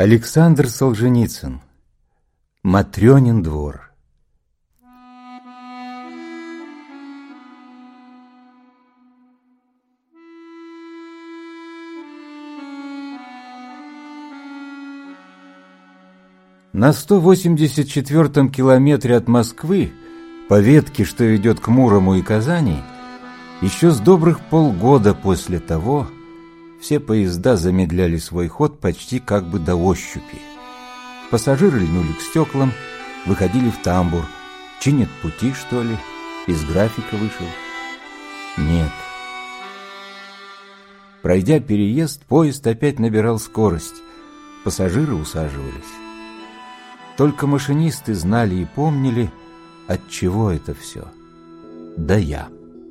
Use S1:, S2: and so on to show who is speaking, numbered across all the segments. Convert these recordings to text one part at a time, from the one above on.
S1: Александр Солженицын. Матрёнин двор. На 184-м километре от Москвы, по ветке, что ведет к Мурому и Казани, еще с добрых полгода после того все поезда замедляли свой ход почти как бы до ощупи. Пассажиры льнули к стеклам, выходили в тамбур. Чинят пути, что ли? Из графика вышел? Нет. Пройдя переезд, поезд опять набирал скорость. Пассажиры усаживались. Только машинисты знали и помнили, от чего это все. Да я.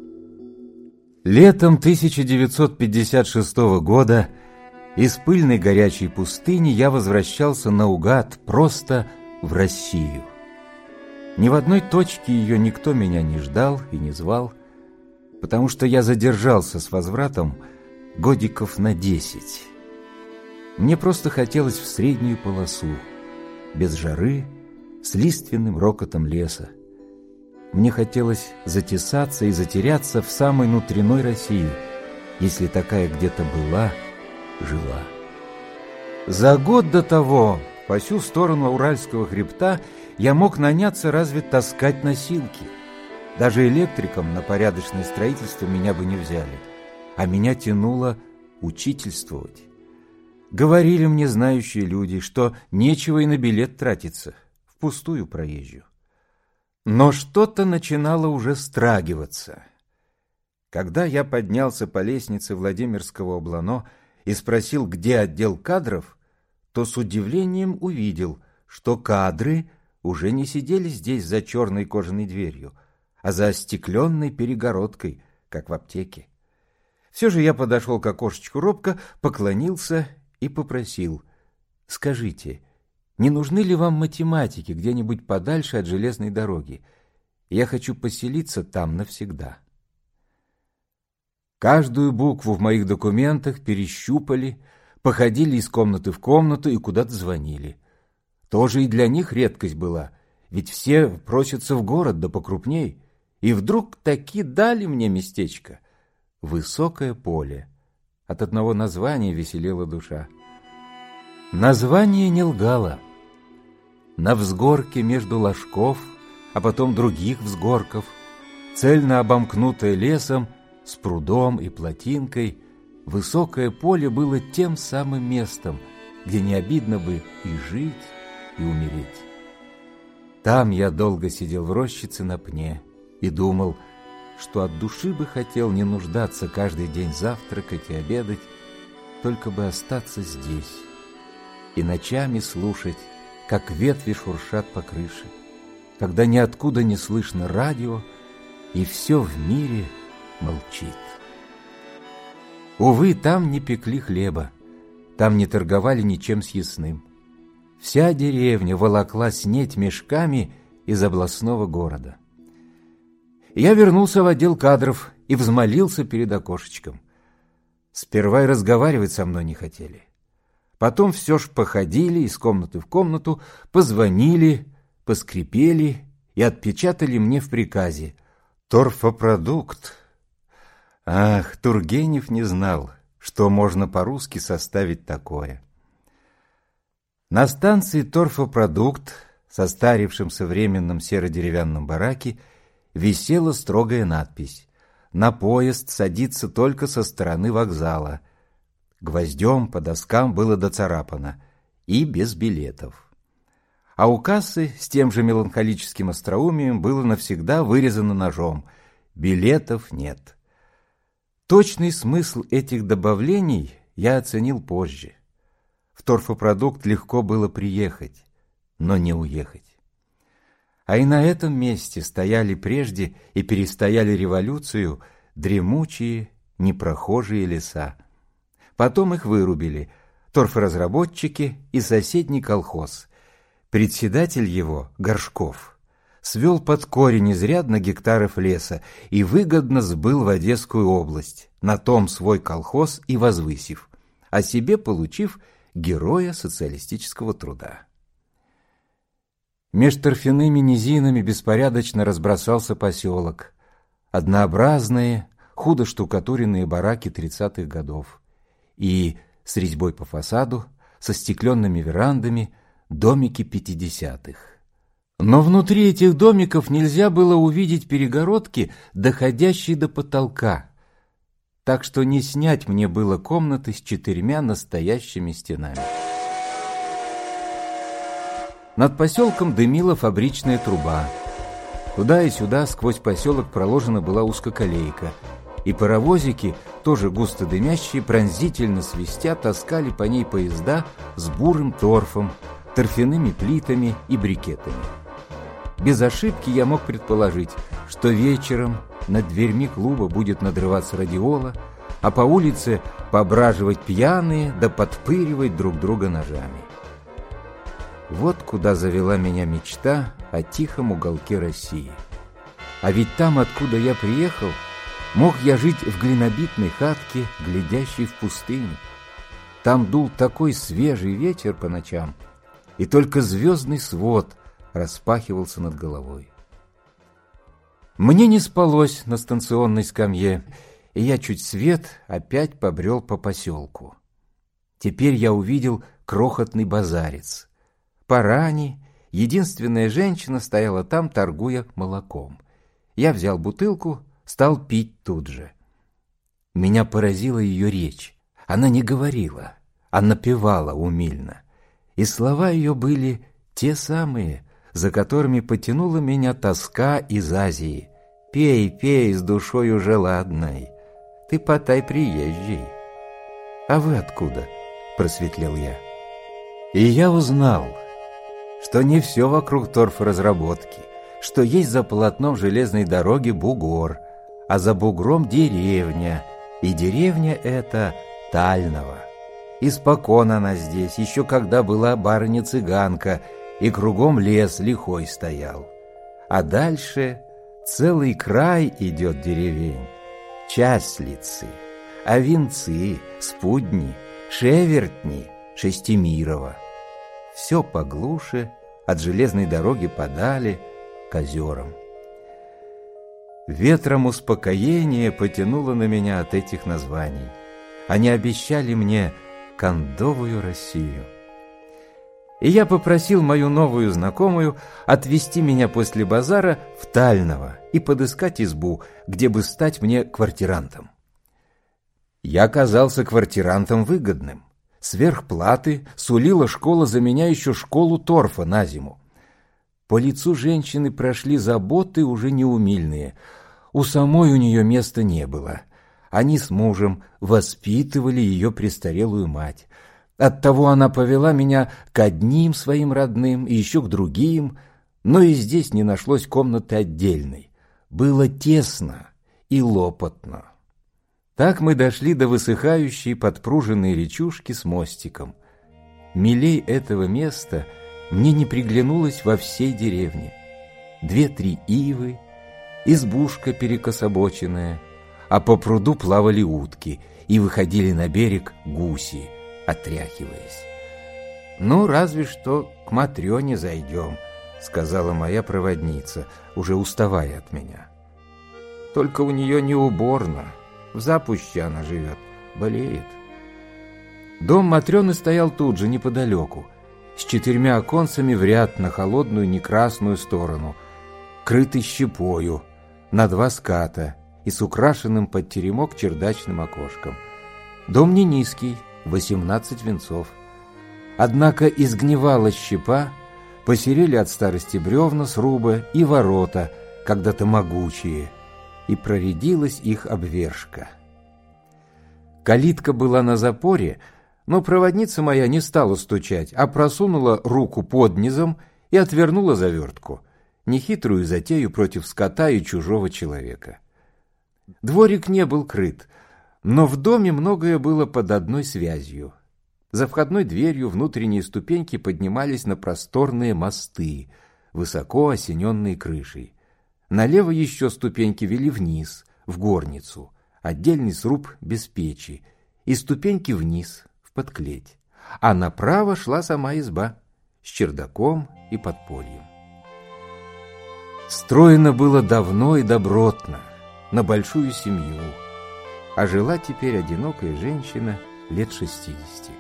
S1: Летом 1956 года из пыльной горячей пустыни я возвращался наугад просто в Россию. Ни в одной точке ее никто меня не ждал и не звал, потому что я задержался с возвратом годиков на 10. Мне просто хотелось в среднюю полосу, без жары, с лиственным рокотом леса. Мне хотелось затесаться и затеряться в самой внутренней России, если такая где-то была, жила. За год до того по всю сторону Уральского хребта я мог наняться разве таскать носилки. Даже электриком на порядочное строительство меня бы не взяли, а меня тянуло учительствовать. Говорили мне знающие люди, что нечего и на билет тратиться, впустую проезжую. Но что-то начинало уже страгиваться. Когда я поднялся по лестнице Владимирского облано и спросил, где отдел кадров, то с удивлением увидел, что кадры уже не сидели здесь за черной кожаной дверью, а за остекленной перегородкой, как в аптеке. Все же я подошел к окошечку робко, поклонился и попросил: «Скажите, не нужны ли вам математики где-нибудь подальше от железной дороги? Я хочу поселиться там навсегда». Каждую букву в моих документах перещупали, походили из комнаты в комнату и куда-то звонили. Тоже и для них редкость была, ведь все просятся в город, да покрупней. И вдруг таки дали мне местечко. Высокое поле. От одного названия веселела душа. Название не лгало. На взгорке между ложков, а потом других взгорков, цельно обомкнутое лесом, с прудом и плотинкой, высокое поле было тем самым местом, где не обидно бы и жить, и умереть. Там я долго сидел в рощице на пне и думал, что от души бы хотел не нуждаться каждый день завтракать и обедать, только бы остаться здесь и ночами слушать, как ветви шуршат по крыше, когда ниоткуда не слышно радио, и все в мире молчит. Увы, там не пекли хлеба, там не торговали ничем съестным. Вся деревня волокла снеть мешками из областного города. Я вернулся в отдел кадров и взмолился перед окошечком. Сперва и разговаривать со мной не хотели. Потом все ж походили из комнаты в комнату, позвонили, поскрипели и отпечатали мне в приказе: «Торфопродукт». Ах, Тургенев не знал, что можно по-русски составить такое. На станции «Торфопродукт», состарившемся временном серо-деревянном бараке, висела строгая надпись: «На поезд садиться только со стороны вокзала». Гвоздем по доскам было доцарапано: «И без билетов». А у кассы с тем же меланхолическим остроумием было навсегда вырезано ножом: «Билетов нет». Точный смысл этих добавлений я оценил позже. В торфопродукт легко было приехать, но не уехать. А и на этом месте стояли прежде и перестояли революцию дремучие, непрохожие леса. Потом их вырубили торфоразработчики и соседний колхоз. Председатель его, Горшков, свел под корень изрядно гектаров леса и выгодно сбыл в Одесскую область, на том свой колхоз и возвысив, а себе получив героя социалистического труда. Меж торфяными низинами беспорядочно разбросался поселок. Однообразные, худо штукатуренные бараки 30-х годов. И с резьбой по фасаду, со стекленными верандами, домики 50-х. Но внутри этих домиков нельзя было увидеть перегородки, доходящие до потолка. Так что не снять мне было комнаты с 4 настоящими стенами. Над поселком дымила фабричная труба. Туда и сюда сквозь поселок проложена была узкоколейка, и паровозики, тоже густо дымящие, пронзительно свистя, таскали по ней поезда с бурым торфом, торфяными плитами и брикетами. Без ошибки я мог предположить, что вечером над дверьми клуба будет надрываться радиола, а по улице пображивать пьяные да подпыривать друг друга ножами. Вот куда завела меня мечта о тихом уголке России. А ведь там, откуда я приехал, мог я жить в глинобитной хатке, глядящей в пустыню. Там дул такой свежий ветер по ночам, и только звездный свод распахивался над головой. Мне не спалось на станционной скамье, и я чуть свет опять побрел по поселку. Теперь я увидел крохотный базарец. Парани, единственная женщина, стояла там, торгуя молоком. Я взял бутылку, стал пить тут же. Меня поразила ее речь. Она не говорила, а напевала умильно. И слова ее были те самые, за которыми потянула меня тоска из Азии. «Пей, пей с душой уже ладной, ты потай приезжий». «А вы откуда?» – просветлел я. И я узнал, что не все вокруг торфоразработки, что есть за полотном железной дороги бугор, а за бугром деревня, и деревня эта Тального. Испокон она здесь, еще когда была барыня-цыганка, и кругом лес лихой стоял. А дальше целый край идет деревень: Часлицы, Овинцы, Спудни, Шевертни, Шестимирово. Все поглуше, от железной дороги подали к озерам. Ветром успокоения потянуло на меня от этих названий. Они обещали мне кондовую Россию. И я попросил мою новую знакомую отвезти меня после базара в Тальново и подыскать избу, где бы стать мне квартирантом. Я оказался квартирантом выгодным. Сверх платы сулила школа за меня еще школу торфа на зиму. По лицу женщины прошли заботы уже неумильные. У самой у нее места не было. Они с мужем воспитывали ее престарелую мать. Оттого она повела меня к одним своим родным и еще к другим, но и здесь не нашлось комнаты отдельной. Было тесно и лопотно. Так мы дошли до высыхающей подпруженной речушки с мостиком. Милей этого места мне не приглянулось во всей деревне. 2-3 ивы, избушка перекособоченная, а по пруду плавали утки и выходили на берег гуси, отряхиваясь. «Ну, разве что к Матрёне зайдем», — сказала моя проводница, уже уставая от меня. «Только у нее не уборно. В запуще она живет, болеет». Дом Матрёны стоял тут же, неподалеку, с 4 оконцами в ряд на холодную некрасную сторону, крытый щепою, на 2 ската и с украшенным под теремок чердачным окошком. Дом не низкий, 18 венцов. Однако изгнивала щепа, посерели от старости бревна сруба и ворота, когда-то могучие, и проредилась их обвержка. Калитка была на запоре, но проводница моя не стала стучать, а просунула руку под низом и отвернула завертку, нехитрую затею против скота и чужого человека. Дворик не был крыт, но в доме многое было под одной связью. За входной дверью внутренние ступеньки поднимались на просторные мосты, высоко осененные крышей. Налево еще ступеньки вели вниз, в горницу, отдельный сруб без печи, и ступеньки вниз, в подклеть. а направо шла сама изба с чердаком и подпольем. Строено было давно и добротно, на большую семью, а жила теперь одинокая женщина лет 60.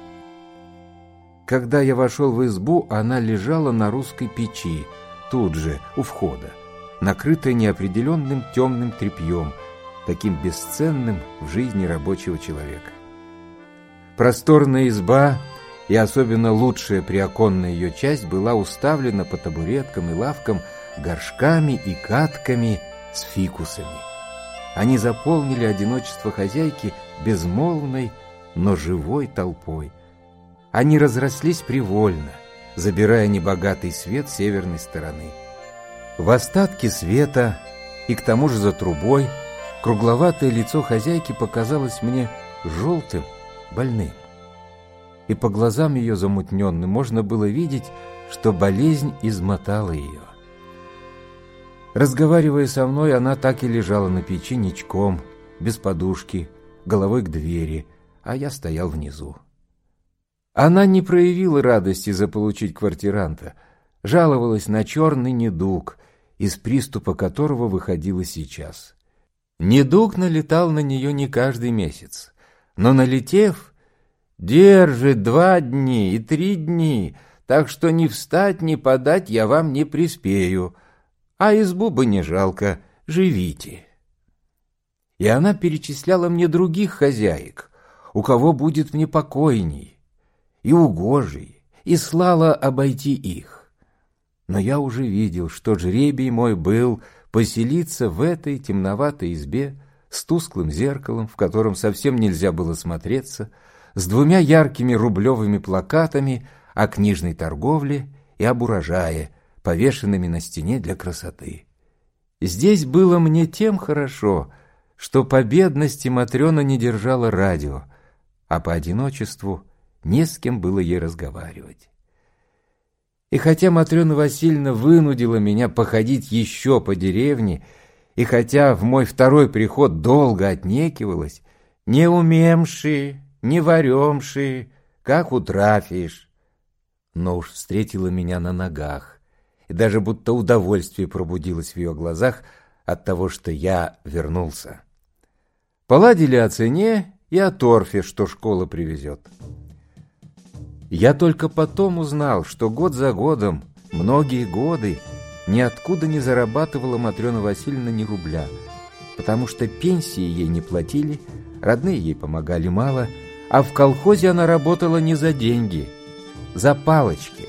S1: Когда я вошел в избу, она лежала на русской печи, тут же, у входа, накрытая неопределенным темным тряпьем, таким бесценным в жизни рабочего человека. Просторная изба, и особенно лучшая приоконная ее часть, была уставлена по табуреткам и лавкам горшками и катками с фикусами. Они заполнили одиночество хозяйки безмолвной, но живой толпой. Они разрослись привольно, забирая небогатый свет северной стороны. В остатке света и к тому же за трубой кругловатое лицо хозяйки показалось мне желтым, больным. И по глазам ее замутненным можно было видеть, что болезнь измотала ее. Разговаривая со мной, она так и лежала на печи ничком, без подушки, головой к двери, а я стоял внизу. Она не проявила радости заполучить квартиранта, жаловалась на черный недуг, из приступа которого выходила сейчас. Недуг налетал на нее не каждый месяц, но, налетев, держит 2 дни и 3 дни, так что ни встать, ни подать я вам не приспею, а избу бы не жалко, живите. И она перечисляла мне других хозяек, у кого будет мне покойней и угожий, и слала обойти их. Но я уже видел, что жребий мой был поселиться в этой темноватой избе с тусклым зеркалом, в котором совсем нельзя было смотреться, с 2 яркими рублевыми плакатами о книжной торговле и об урожае, повешенными на стене для красоты. Здесь было мне тем хорошо, что по бедности Матрена не держала радио, а по одиночеству не с кем было ей разговаривать. И хотя Матрена Васильевна вынудила меня походить еще по деревне, и хотя в мой второй приход долго отнекивалась, не умемши, не варемши, как утрафишь, но уж встретила меня на ногах, и даже будто удовольствие пробудилось в ее глазах от того, что я вернулся. Поладили о цене и о торфе, что школа привезет. Я только потом узнал, что год за годом, многие годы, ниоткуда не зарабатывала Матрена Васильевна ни рубля, потому что пенсии ей не платили, родные ей помогали мало, а в колхозе она работала не за деньги, за палочки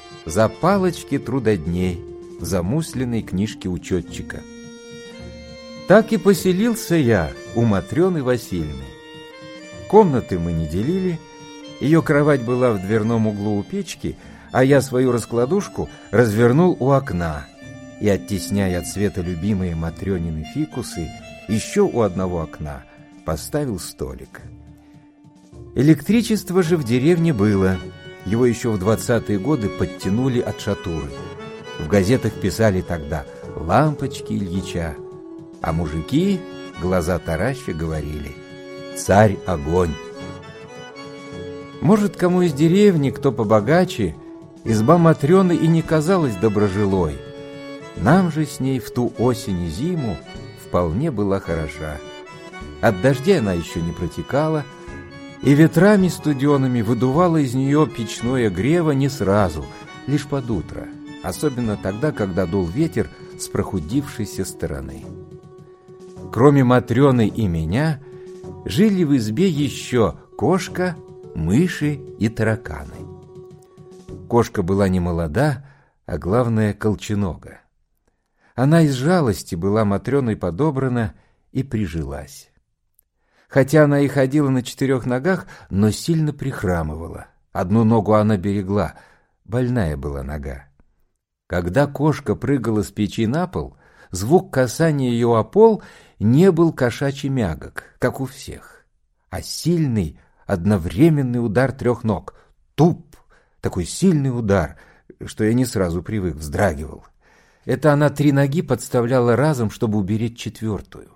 S1: трудодней в замусленной книжке учетчика. Так и поселился я у Матрены Васильевны. Комнаты мы не делили, ее кровать была в дверном углу у печки, а я свою раскладушку развернул у окна и, оттесняя от света любимые Матрёнины фикусы, еще у одного окна поставил столик. Электричество же в деревне было. Его еще в 20-е годы подтянули от шатуры. В газетах писали тогда «Лампочки Ильича», а мужики, глаза тараща, говорили «Царь огонь». Может, кому из деревни, кто побогаче, изба Матрёны и не казалась доброжилой. Нам же с ней в ту осень и зиму вполне была хороша. От дождя она еще не протекала, и ветрами студеными выдувало из нее печное грево не сразу, лишь под утро, особенно тогда, когда дул ветер с прохудившейся стороны. Кроме Матрёны и меня, жили в избе еще кошка, мыши и тараканы. Кошка была не молода, а главное колченога. Она из жалости была Матрёной подобрана и прижилась. Хотя она и ходила на 4 ногах, но сильно прихрамывала. Одну ногу она берегла, больная была нога. Когда кошка прыгала с печи на пол, звук касания ее о пол не был кошачий мягок, как у всех, а сильный одновременный удар 3 ног. Туп! Такой сильный удар, что я не сразу привык, вздрагивал. Это она 3 ноги подставляла разом, чтобы уберечь 4-ю.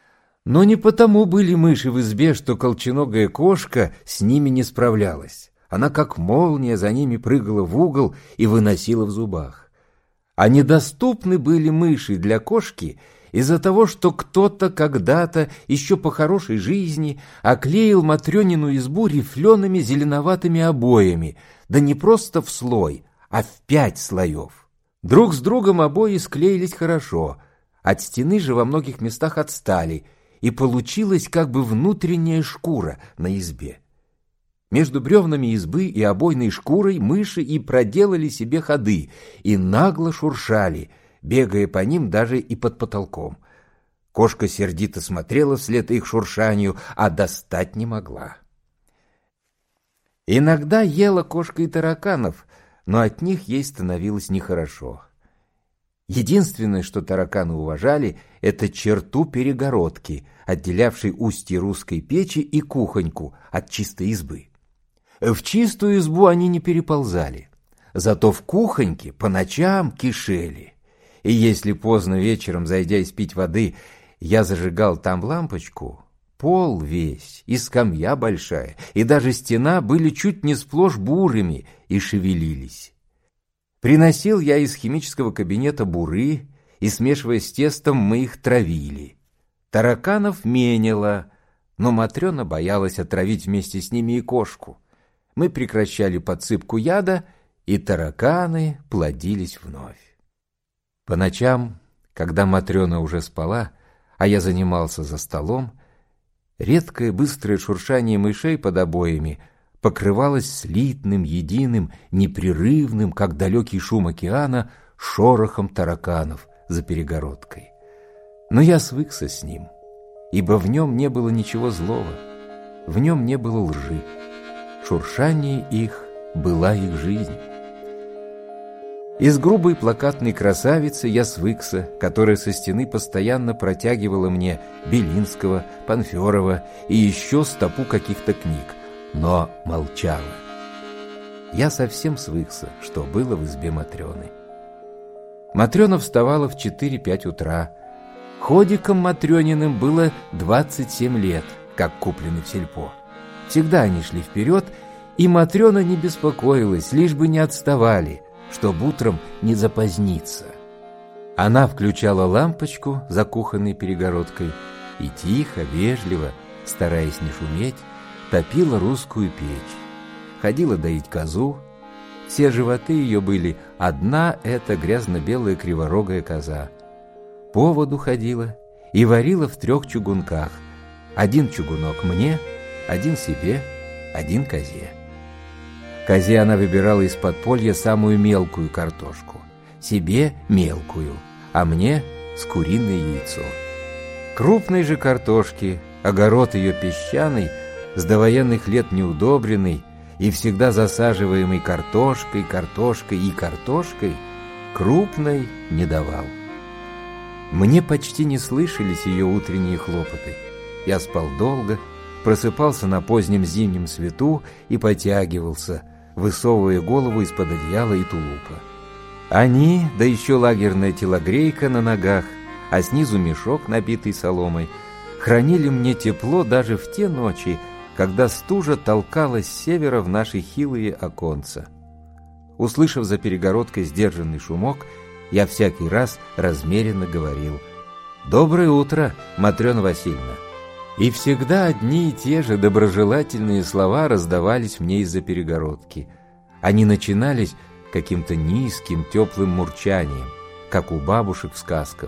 S1: Но не потому были мыши в избе, что колченогая кошка с ними не справлялась, Она как молния за ними прыгала в угол и выносила в зубах. А недоступны были мыши для кошки из-за того, что кто-то когда-то, еще по хорошей жизни, оклеил Матрёнину избу рифлеными зеленоватыми обоями, да не просто в слой, а в 5 слоев. Друг с другом обои склеились хорошо, от стены же во многих местах отстали, и получилась как бы внутренняя шкура на избе. Между бревнами избы и обойной шкурой мыши и проделали себе ходы, и нагло шуршали, бегая по ним даже и под потолком. Кошка сердито смотрела вслед их шуршанию, а достать не могла. Иногда ела кошка и тараканов, но от них ей становилось нехорошо. Единственное, что тараканы уважали, это черту перегородки, отделявшей устье русской печи и кухоньку от чистой избы. В чистую избу они не переползали, зато в кухоньке по ночам кишели. И если поздно вечером, зайдя испить воды, я зажигал там лампочку, пол весь и скамья большая, и даже стена были чуть не сплошь бурыми и шевелились. Приносил я из химического кабинета буры, и, смешивая с тестом, мы их травили. Тараканов меняло, но Матрёна боялась отравить вместе с ними и кошку. Мы прекращали подсыпку яда, и тараканы плодились вновь. По ночам, когда Матрёна уже спала, а я занимался за столом, редкое быстрое шуршание мышей под обоями покрывалось слитным, единым, непрерывным, как далекий шум океана, шорохом тараканов за перегородкой. Но я свыкся с ним, ибо в нем не было ничего злого, в нем не было лжи. Шуршание их была их жизнь. Из грубой плакатной красавицы я свыкся, которая со стены постоянно протягивала мне Белинского, Панферова и еще стопу каких-то книг, но молчала. Я совсем свыкся, что было в избе Матрёны. Матрёна вставала в 4-5 утра. Ходикам Матрёниным было 27 лет, как куплены в сельпо. Всегда они шли вперед, и Матрёна не беспокоилась, лишь бы не отставали, чтоб утром не запоздниться. Она включала лампочку за кухонной перегородкой и тихо, вежливо, стараясь не шуметь, топила русскую печь. Ходила доить козу. Все животы ее были одна эта грязно-белая криворогая коза. По воду ходила и варила в 3 чугунках. 1 чугунок мне, 1 себе, 1 козе. Козе она выбирала из подполья самую мелкую картошку, себе мелкую, а мне с куриное яйцо. Крупной же картошки, огород ее песчаный, с довоенных лет неудобренный и всегда засаживаемый картошкой, крупной не давал. Мне почти не слышались ее утренние хлопоты. Я спал долго, просыпался на позднем зимнем свету и потягивался, высовывая голову из-под одеяла и тулупа. Они, да еще лагерная телогрейка на ногах, а снизу мешок, набитый соломой, хранили мне тепло даже в те ночи, когда стужа толкалась с севера в наши хилые оконца. Услышав за перегородкой сдержанный шумок, я всякий раз размеренно говорил: «Доброе утро, Матрёна Васильевна». И всегда одни и те же доброжелательные слова раздавались мне из-за перегородки. Они начинались каким-то низким, теплым мурчанием, как у бабушек в сказках.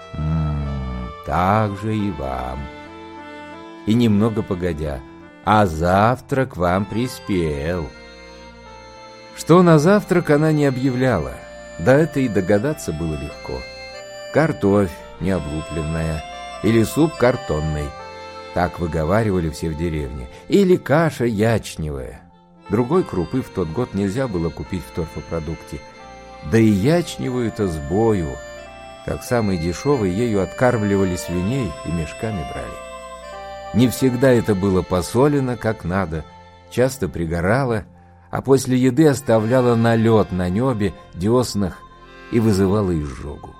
S1: Так же и вам. И немного погодя: а завтрак вам приспел. Что на завтрак она не объявляла, да это и догадаться было легко. Картофь необлупленная или суп картонный, так выговаривали все в деревне, или каша ячневая. Другой крупы в тот год нельзя было купить в торфопродукте, да и ячневую-то с бою, как самый дешевый, ею откармливали свиней и мешками брали. Не всегда это было посолено как надо, часто пригорало, а после еды оставляло налет на небе, деснах и вызывало изжогу.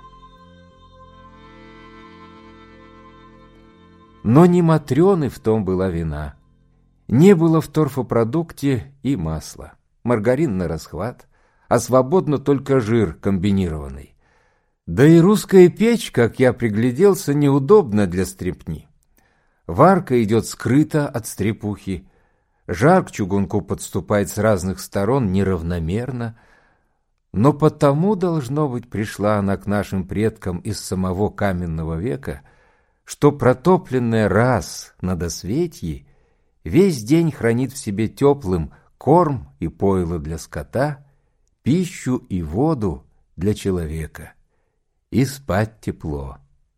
S1: Но не Матрёны в том была вина. Не было в торфопродукте и масла, маргарин на расхват, а свободно только жир комбинированный. Да и русская печь, как я пригляделся, неудобна для стрепни. Варка идет скрыто от стрепухи, жар к чугунку подступает с разных сторон неравномерно, но потому, должно быть, пришла она к нашим предкам из самого каменного века, что протопленная раз на досветье весь день хранит в себе теплым корм и пойло для скота, пищу и воду для человека, и спать тепло.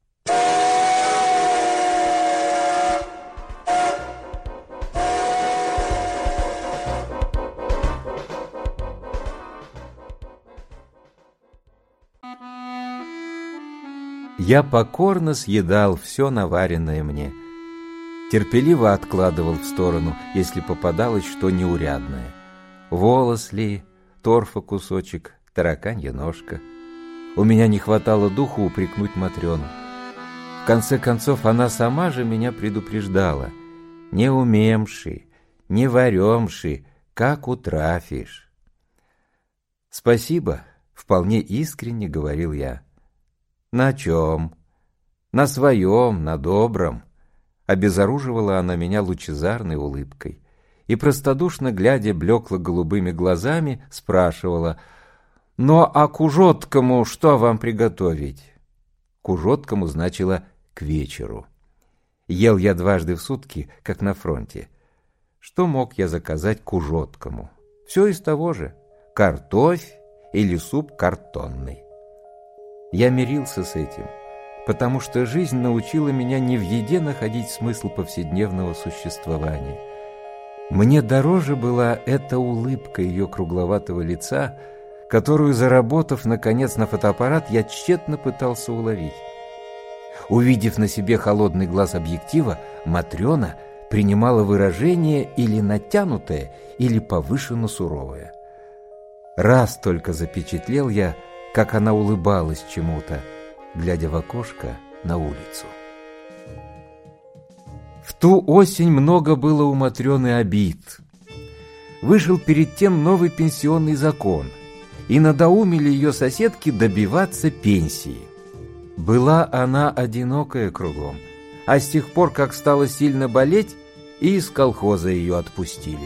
S1: Я покорно съедал все наваренное мне, терпеливо откладывал в сторону, если попадалось что неурядное. Волос ли, торфа кусочек, тараканья ножка. У меня не хватало духу упрекнуть Матрёну. В конце концов, она сама же меня предупреждала: «Не умемши, не варёмши, как утрафишь». «Спасибо», — вполне искренне говорил я. «На чем? На своем, на добром», — обезоруживала она меня лучезарной улыбкой и, простодушно глядя блекло-голубыми глазами, спрашивала: «Но а к ужоткому что вам приготовить?» К ужоткому значило «к вечеру». Ел я дважды в сутки, как на фронте. Что мог я заказать к ужоткому? Все из того же: картофь или суп картонный. Я мирился с этим, потому что жизнь научила меня не в еде находить смысл повседневного существования. Мне дороже была эта улыбка ее кругловатого лица, которую, заработав, наконец, на фотоаппарат, я тщетно пытался уловить. Увидев на себе холодный глаз объектива, Матрёна принимала выражение или натянутое, или повышенно суровое. Раз только запечатлел я, как она улыбалась чему-то, глядя в окошко на улицу. В ту осень много было у Матрёны обид. Вышел перед тем новый пенсионный закон, и надоумили ее соседки добиваться пенсии. Была она одинокая кругом, а с тех пор, как стала сильно болеть, и из колхоза ее отпустили.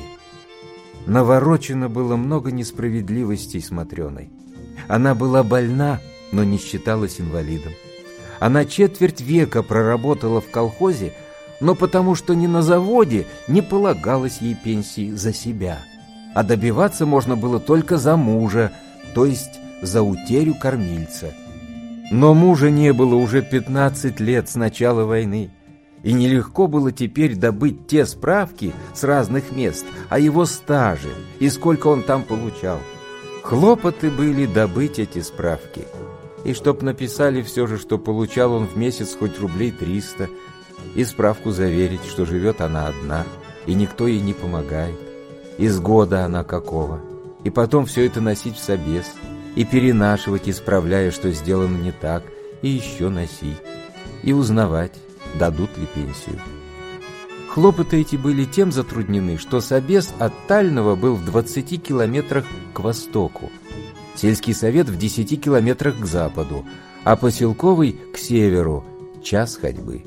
S1: Наворочено было много несправедливостей с Матрёной. Она была больна, но не считалась инвалидом. Она четверть века проработала в колхозе, но потому что ни на заводе не полагалось ей пенсии за себя, а добиваться можно было только за мужа, то есть за утерю кормильца. Но мужа не было уже 15 лет с начала войны, и нелегко было теперь добыть те справки с разных мест о его стаже и сколько он там получал. Хлопоты были добыть эти справки, и чтоб написали все же, что получал он в месяц хоть рублей 300, и справку заверить, что живет она одна, и никто ей не помогает, из года она какого, и потом все это носить в собес, и перенашивать, исправляя, что сделано не так, и еще носить, и узнавать, дадут ли пенсию. Хлопоты эти были тем затруднены, что собес от Тального был в 20 километрах к востоку, сельский совет в 10 километрах к западу, а поселковый к северу, час ходьбы.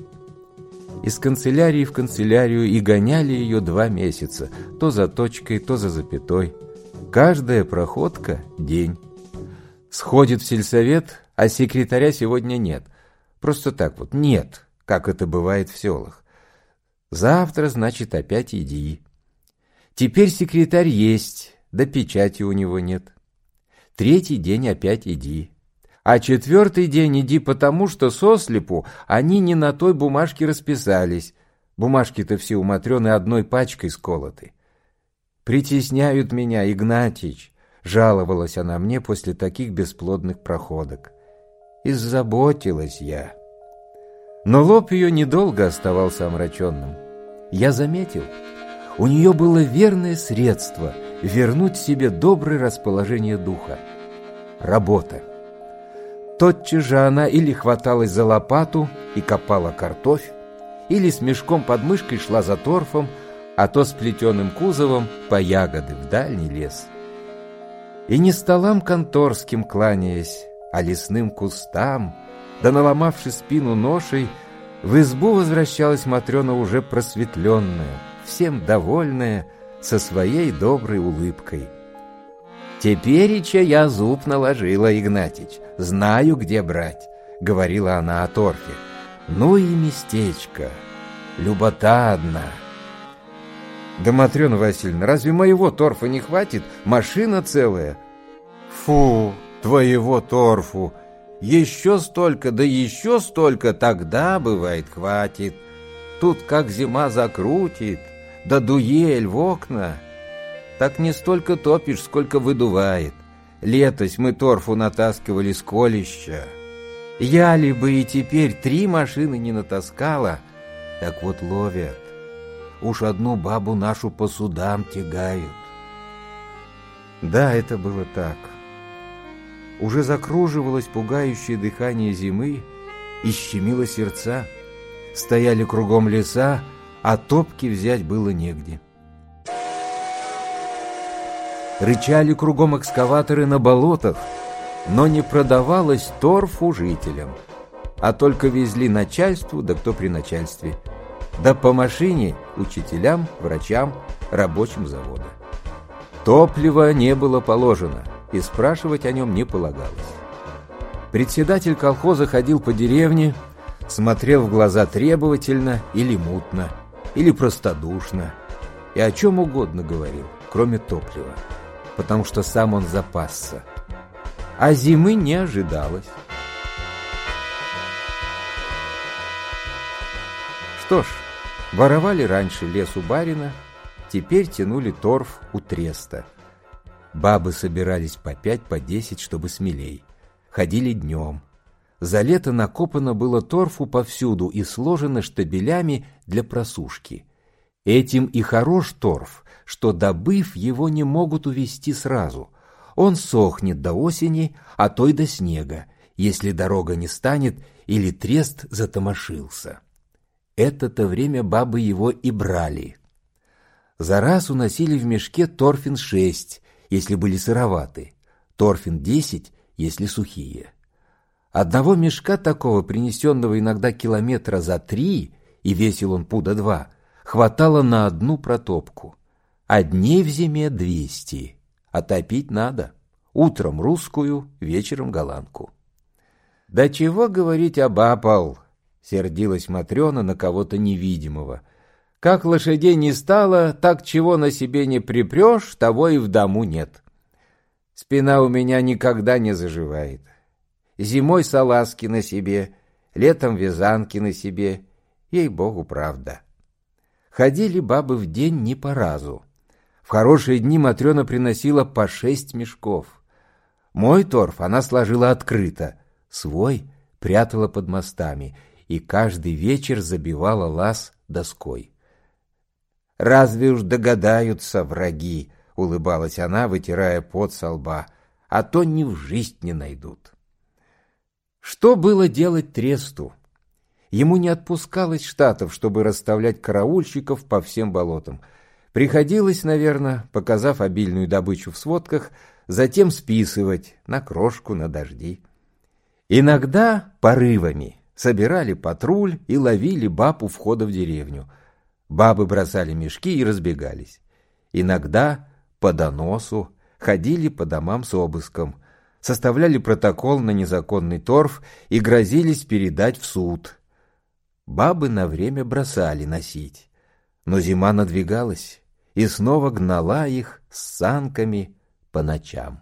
S1: Из канцелярии в канцелярию и гоняли ее 2 месяца, то за точкой, то за запятой. Каждая проходка — день. Сходит в сельсовет, а секретаря сегодня нет. Просто так вот нет, как это бывает в селах. Завтра, значит, опять иди. Теперь секретарь есть, да печати у него нет. 3-й день опять иди. А 4-й день иди потому, что сослепу они не на той бумажке расписались. Бумажки-то все у Матрёны одной пачкой сколоты. «Притесняют меня, Игнатьич», — жаловалась она мне после таких бесплодных проходок. Иззаботилась я. Но лоб ее недолго оставался омраченным. Я заметил, у нее было верное средство вернуть себе доброе расположение духа — работа. Тотчас же она или хваталась за лопату и копала картофель, или с мешком под мышкой шла за торфом, а то с плетеным кузовом по ягоды в дальний лес. И не столам конторским кланяясь, а лесным кустам, да наломавши спину ношей, в избу возвращалась Матрена уже просветленная, всем довольная, со своей доброй улыбкой. «Теперича я зуб наложила, Игнатич, знаю, где брать», — говорила она о торфе. «Ну и местечко, любота одна». «Да, Матрена Васильевна, разве моего торфа не хватит? Машина целая». «Фу, твоего торфу! Еще столько, да еще столько, тогда, бывает, хватит. Тут как зима закрутит, да дуель в окна. Так не столько топишь, сколько выдувает. Летось мы торфу натаскивали с колища. Я ли бы и теперь 3 машины не натаскала, так вот ловят. Уж одну бабу нашу по судам тягают». Да, это было так. Уже закруживалось пугающее дыхание зимы и щемило сердца. Стояли кругом леса, а топки взять было негде. Рычали кругом экскаваторы на болотах, но не продавалось торфу жителям, а только везли начальству, да кто при начальстве, да по машине учителям, врачам, рабочим завода. Топлива не было положено, и спрашивать о нем не полагалось. Председатель колхоза ходил по деревне, смотрел в глаза требовательно или мутно, или простодушно, и о чем угодно говорил, кроме топлива, потому что сам он запасся. А зимы не ожидалось. Что ж, воровали раньше лес у барина, теперь тянули торф у треста. Бабы собирались по 5, по 10, чтобы смелей. Ходили днем. За лето накопано было торфу повсюду и сложено штабелями для просушки. Этим и хорош торф, что, добыв, его не могут увезти сразу. Он сохнет до осени, а то и до снега, если дорога не станет или трест затомошился. Это-то время бабы его и брали. За раз уносили в мешке торфин 6, если были сыроваты, торфин 10, если сухие. Одного мешка такого, принесенного иногда километра за 3, и весил он пуда 2, хватало на одну протопку. А дней в зиме 200. А топить надо. Утром русскую, вечером голландку. «Да чего говорить об апал?» — сердилась Матрена на кого-то невидимого. «Как лошадей не стало, так чего на себе не припрешь, того и в дому нет. Спина у меня никогда не заживает. Зимой салазки на себе, летом вязанки на себе. Ей-богу, правда». Ходили бабы в день не по разу. В хорошие дни Матрена приносила по 6 мешков. Мой торф она сложила открыто, свой прятала под мостами и каждый вечер забивала лаз доской. «Разве уж догадаются враги?» — улыбалась она, вытирая пот со лба. «А то ни в жизнь не найдут». Что было делать тресту? Ему не отпускалось штатов, чтобы расставлять караульщиков по всем болотам. Приходилось, наверное, показав обильную добычу в сводках, затем списывать на крошку, на дожди. Иногда порывами собирали патруль и ловили баб у входа в деревню. Бабы бросали мешки и разбегались. Иногда по доносу ходили по домам с обыском, составляли протокол на незаконный торф и грозились передать в суд. Бабы на время бросали носить, но зима надвигалась и снова гнала их с санками по ночам.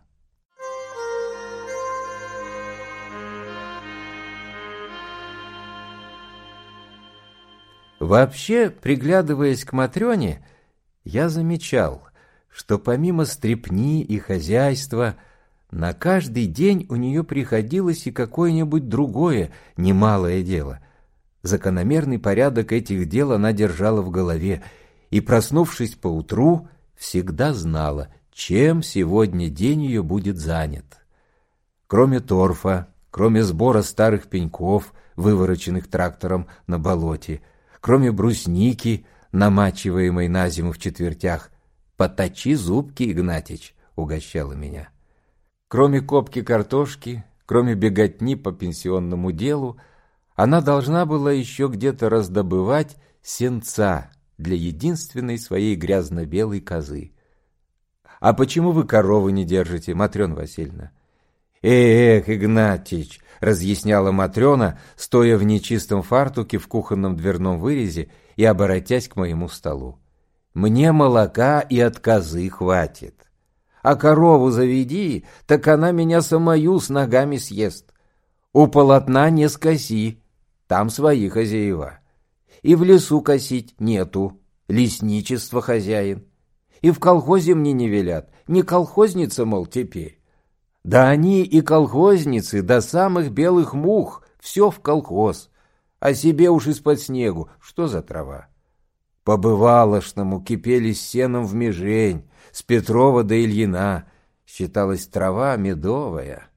S1: Вообще, приглядываясь к Матрёне, я замечал, что помимо стрепни и хозяйства, на каждый день у нее приходилось и какое-нибудь другое немалое дело. Закономерный порядок этих дел она держала в голове и, проснувшись поутру, всегда знала, чем сегодня день ее будет занят. Кроме торфа, кроме сбора старых пеньков, вывороченных трактором на болоте, кроме брусники, намачиваемой на зиму в четвертях. «Поточи зубки, Игнатич», — угощала меня. Кроме копки картошки, кроме беготни по пенсионному делу, она должна была еще где-то раздобывать сенца для единственной своей грязно-белой козы. «А почему вы коровы не держите, Матрена Васильевна?» «Эх, Игнатич», — разъясняла Матрена, стоя в нечистом фартуке в кухонном дверном вырезе и оборотясь к моему столу. «Мне молока и от козы хватит. А корову заведи, так она меня самую с ногами съест. У полотна не скоси, там свои хозяева. И в лесу косить нету, лесничество хозяин. И в колхозе мне не велят, не колхозница, мол, теперь. Да они и колхозницы до самых белых мух, все в колхоз. А себе уж из-под снегу, что за трава? По бывалошному кипели с сеном в межень, с Петрова до Ильина, считалась трава медовая.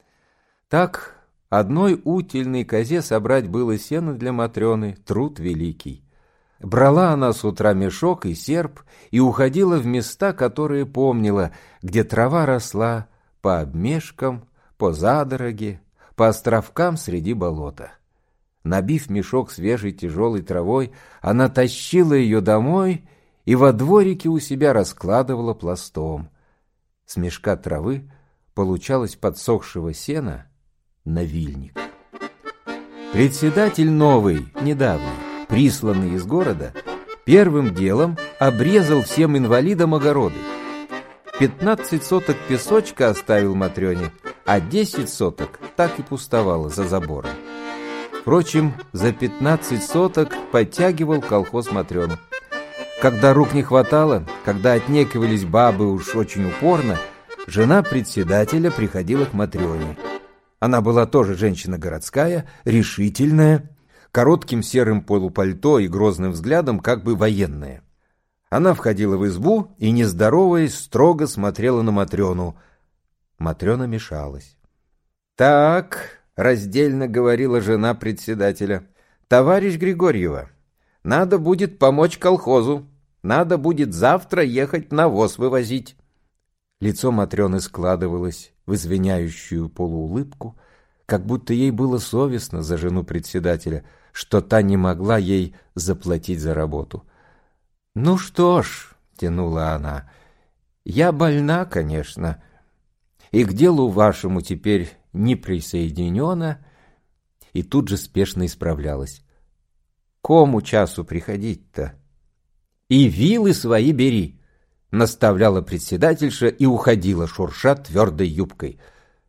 S1: Так одной утельной козе собрать было сено для Матрены труд великий. Брала она с утра мешок и серп и уходила в места, которые помнила, где трава росла по обмешкам, по задороге, по островкам среди болота. Набив мешок свежей тяжелой травой, она тащила ее домой и во дворике у себя раскладывала пластом. С мешка травы получалось подсохшего сена навильник. Председатель новый, недавно, присланный из города, первым делом обрезал всем инвалидам огороды. 15 соток песочка оставил Матрене, а 10 соток так и пустовало за забором. Впрочем, за 15 соток подтягивал колхоз Матрену. Когда рук не хватало, когда отнекивались бабы уж очень упорно, жена председателя приходила к Матрене. Она была тоже женщина городская, решительная, коротким серым полупальто и грозным взглядом, как бы военная. Она входила в избу и, не здороваясь, строго смотрела на Матрену. Матрена мешалась. «Так», — раздельно говорила жена председателя, — «товарищ Григорьева, надо будет помочь колхозу, надо будет завтра ехать навоз вывозить». Лицо Матрены складывалось в извиняющую полуулыбку, как будто ей было совестно за жену председателя, что та не могла ей заплатить за работу. «Ну что ж», — тянула она, — «я больна, конечно, и к делу вашему теперь не присоединена», и тут же спешно исправлялась. «Кому часу приходить-то?» «И вилы свои бери», — наставляла председательша и уходила, шурша твердой юбкой.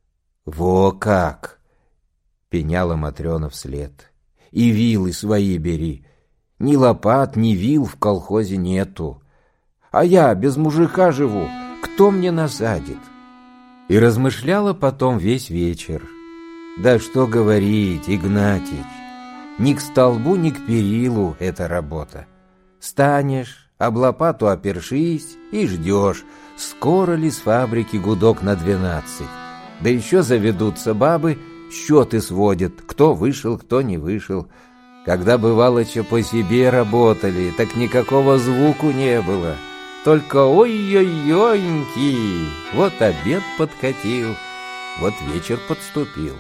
S1: «Во как!» — пеняла Матрена вслед. «И вилы свои бери. Ни лопат, ни вил в колхозе нету. А я без мужика живу, кто мне насадит?» И размышляла потом весь вечер. Да что говорить, Игнатич, ни к столбу, ни к перилу эта работа. Станешь, об лопату опершись и ждешь, скоро ли с фабрики гудок на 12. Да еще заведутся бабы, счеты сводят, кто вышел, кто не вышел. Когда бывало, что по себе работали, так никакого звуку не было. Только ой-ой-ойньки, вот обед подкатил, вот вечер подступил.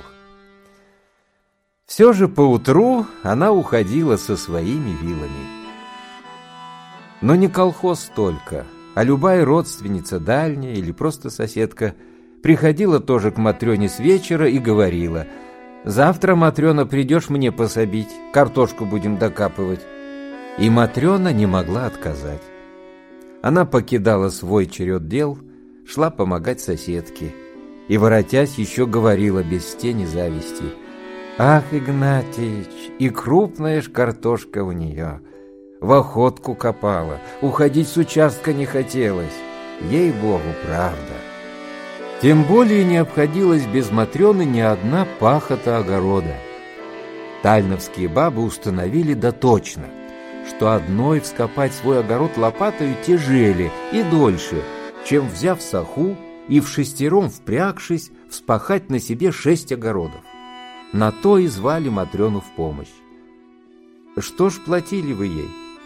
S1: Все же поутру она уходила со своими вилами. Но не колхоз только, а любая родственница дальняя или просто соседка приходила тоже к Матрене с вечера и говорила: «Завтра, Матрена, придешь мне пособить, картошку будем докапывать». И Матрена не могла отказать. Она покидала свой черед дел, шла помогать соседке и, воротясь, еще говорила без тени зависти: «Ах, Игнатич, и крупная ж картошка у нее, в охотку копала, уходить с участка не хотелось, ей-богу, правда». Тем более не обходилась без Матрены ни одна пахота огорода. Тальновские бабы установили доточно, что одной вскопать свой огород лопатою тяжелее и дольше, чем, взяв саху и вшестером впрягшись, вспахать на себе 6 огородов. На то и звали Матрену в помощь. «Что ж платили вы ей?»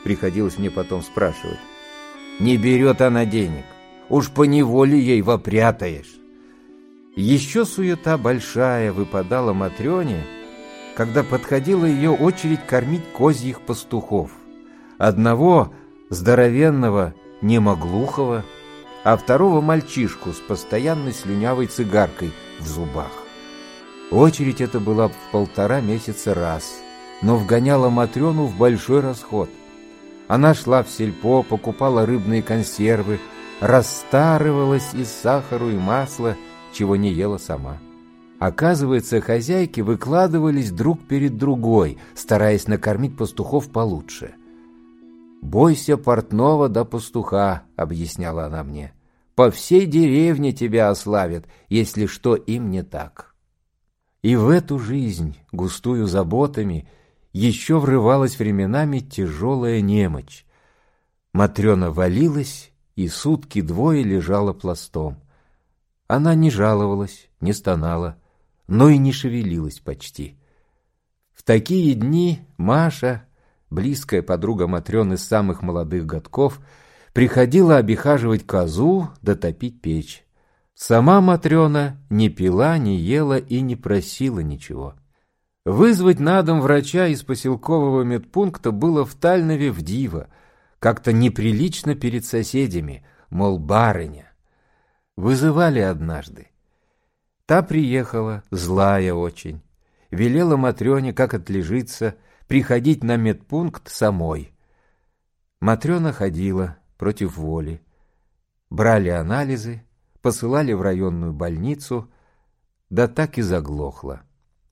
S1: приходилось мне потом спрашивать. Не берет она денег, уж поневоле ей вопрятаешь. Еще суета большая выпадала Матрёне, когда подходила ее очередь кормить козьих пастухов. Одного здоровенного немоглухого, а второго мальчишку с постоянной слюнявой цигаркой в зубах. Очередь эта была в 1,5 месяца раз, но вгоняла Матрёну в большой расход. Она шла в сельпо, покупала рыбные консервы, расстарывалась из сахару и масла, чего не ела сама. Оказывается, хозяйки выкладывались друг перед другой, стараясь накормить пастухов получше. «Бойся портного да пастуха», — объясняла она мне. «По всей деревне тебя ославят, если что им не так». И в эту жизнь, густую заботами, еще врывалась временами тяжелая немочь. Матрёна валилась и сутки двое лежала пластом. Она не жаловалась, не стонала, но и не шевелилась почти. В такие дни Маша, близкая подруга Матрёны с самых молодых годков, приходила обихаживать козу да топить печь. Сама Матрёна не пила, не ела и не просила ничего. Вызвать на дом врача из поселкового медпункта было в Тальнове в диво, как-то неприлично перед соседями, мол, барыня. Вызывали однажды. Та приехала, злая очень, велела Матрёне, как отлежиться, приходить на медпункт самой. Матрёна ходила против воли. Брали анализы, посылали в районную больницу, да так и заглохла.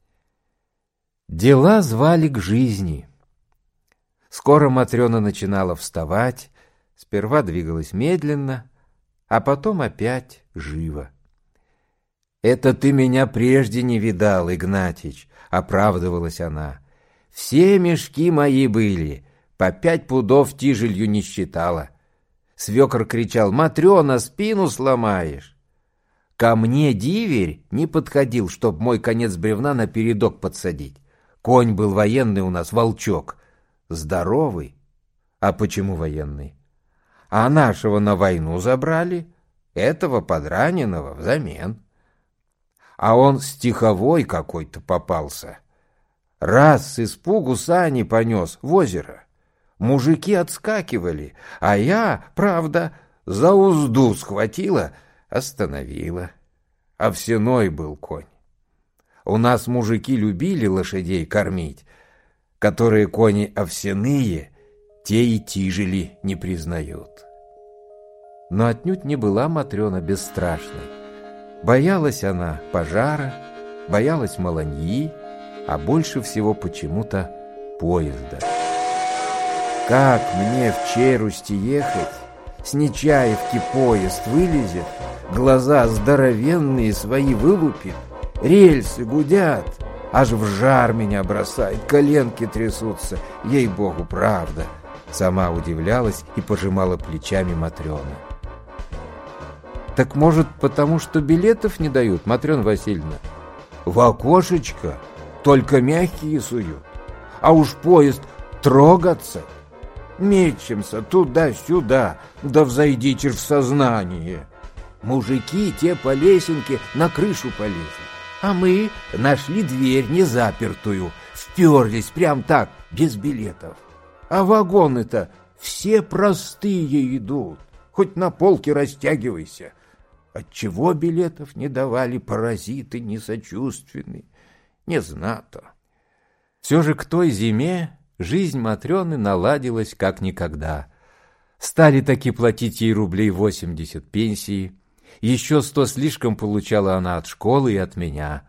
S1: Дела звали к жизни. Скоро Матрёна начинала вставать, сперва двигалась медленно, а потом опять живо. «Это ты меня прежде не видал, Игнатьич», — оправдывалась она. «Все мешки мои были, по 5 пудов тижелью не считала». Свекор кричал: «Матрёна, спину сломаешь!» Ко мне диверь не подходил, чтоб мой конец бревна на передок подсадить. Конь был военный у нас, волчок. Здоровый. А почему военный? А нашего на войну забрали, этого подраненного взамен. А он стиховой какой-то попался. Раз с испугу сани понес в озеро. Мужики отскакивали, а я, правда, за узду схватила, остановила. Овсяной был конь. У нас мужики любили лошадей кормить, которые кони овсяные, те и тижели не признают. Но отнюдь не была Матрёна бесстрашной. Боялась она пожара, боялась маланьи, а больше всего почему-то поезда. Как мне в Черусти ехать? С Нечаевки поезд вылезет, глаза здоровенные свои вылупит, рельсы гудят, аж в жар меня бросает, коленки трясутся, ей-богу, правда. Сама удивлялась и пожимала плечами Матрёна. Так может, потому что билетов не дают, Матрёна Васильевна? В окошечко только мягкие суют, а уж поезд трогаться. Мечемся туда-сюда, да взойдите в сознание. Мужики те по лесенке на крышу полезли, а мы нашли дверь незапертую, вперлись прям так, без билетов. А вагоны-то все простые идут, хоть на полке растягивайся. Отчего билетов не давали паразиты несочувственные, не знато. Все же к той зиме жизнь Матрёны наладилась как никогда. Стали таки платить ей рублей 80 пенсии, еще 100 слишком получала она от школы и от меня.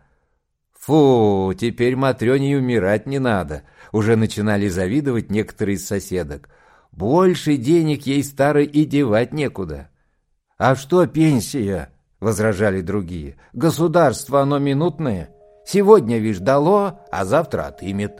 S1: Фу, теперь Матрёне и умирать не надо, уже начинали завидовать некоторые из соседок. Больше денег ей старой и девать некуда. А что пенсия? Возражали другие. Государство оно минутное. Сегодня, вишь, дало, а завтра отымет.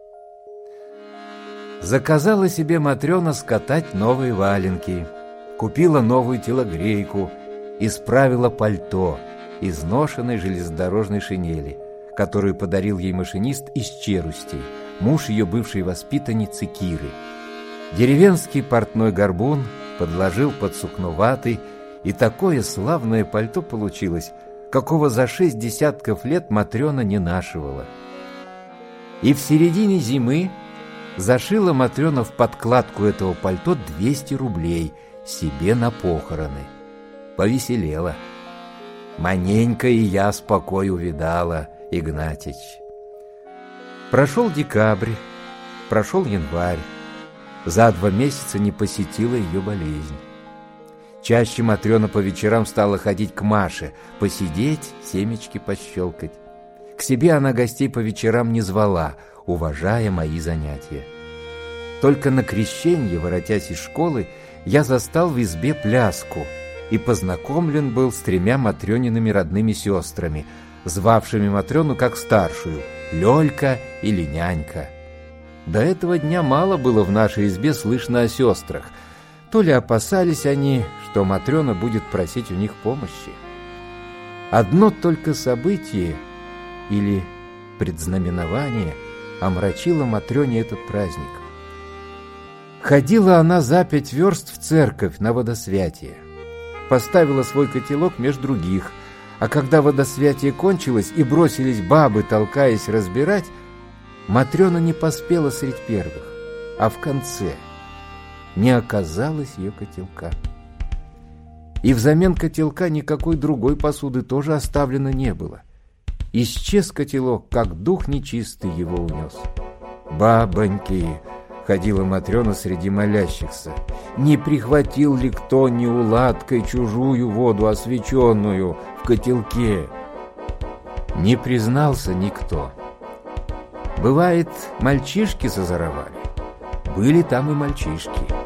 S1: Заказала себе Матрёна скатать новые валенки, купила новую телогрейку, исправила пальто из ношенной железнодорожной шинели, которую подарил ей машинист из Черустей, муж ее бывшей воспитанницы Киры. Деревенский портной горбун подложил под сукно ваты, и такое славное пальто получилось, какого за 6 десятков лет Матрена не нашивала. И в середине зимы зашила Матрена в подкладку этого пальто 200 рублей себе на похороны. Повеселела. Маненько и я спокой увидала, Игнатич. Прошел декабрь, прошел январь. За 2 месяца не посетила ее болезнь. Чаще Матрена по вечерам стала ходить к Маше, посидеть, семечки пощелкать. К себе она гостей по вечерам не звала, уважая мои занятия. Только на крещенье, воротясь из школы, я застал в избе пляску и познакомлен был с 3 Матрёниными родными сестрами, звавшими Матрену как старшую — Лёлька или Нянька. До этого дня мало было в нашей избе слышно о сестрах. То ли опасались они, что Матрена будет просить у них помощи. Одно только событие или предзнаменование омрачило Матрёне этот праздник. Ходила она за 5 верст в церковь на водосвятие. Поставила свой котелок меж других, а когда водосвятие кончилось и бросились бабы, толкаясь, разбирать, Матрена не поспела средь первых, а в конце не оказалось ее котелка. И взамен котелка никакой другой посуды тоже оставлено не было. Исчез котелок, как дух нечистый его унес. «Бабоньки!» — ходила Матрена среди молящихся. «Не прихватил ли кто неуладкой чужую воду освяченную в котелке?» Не признался никто. Бывает, мальчишки созоровали. Были там и мальчишки.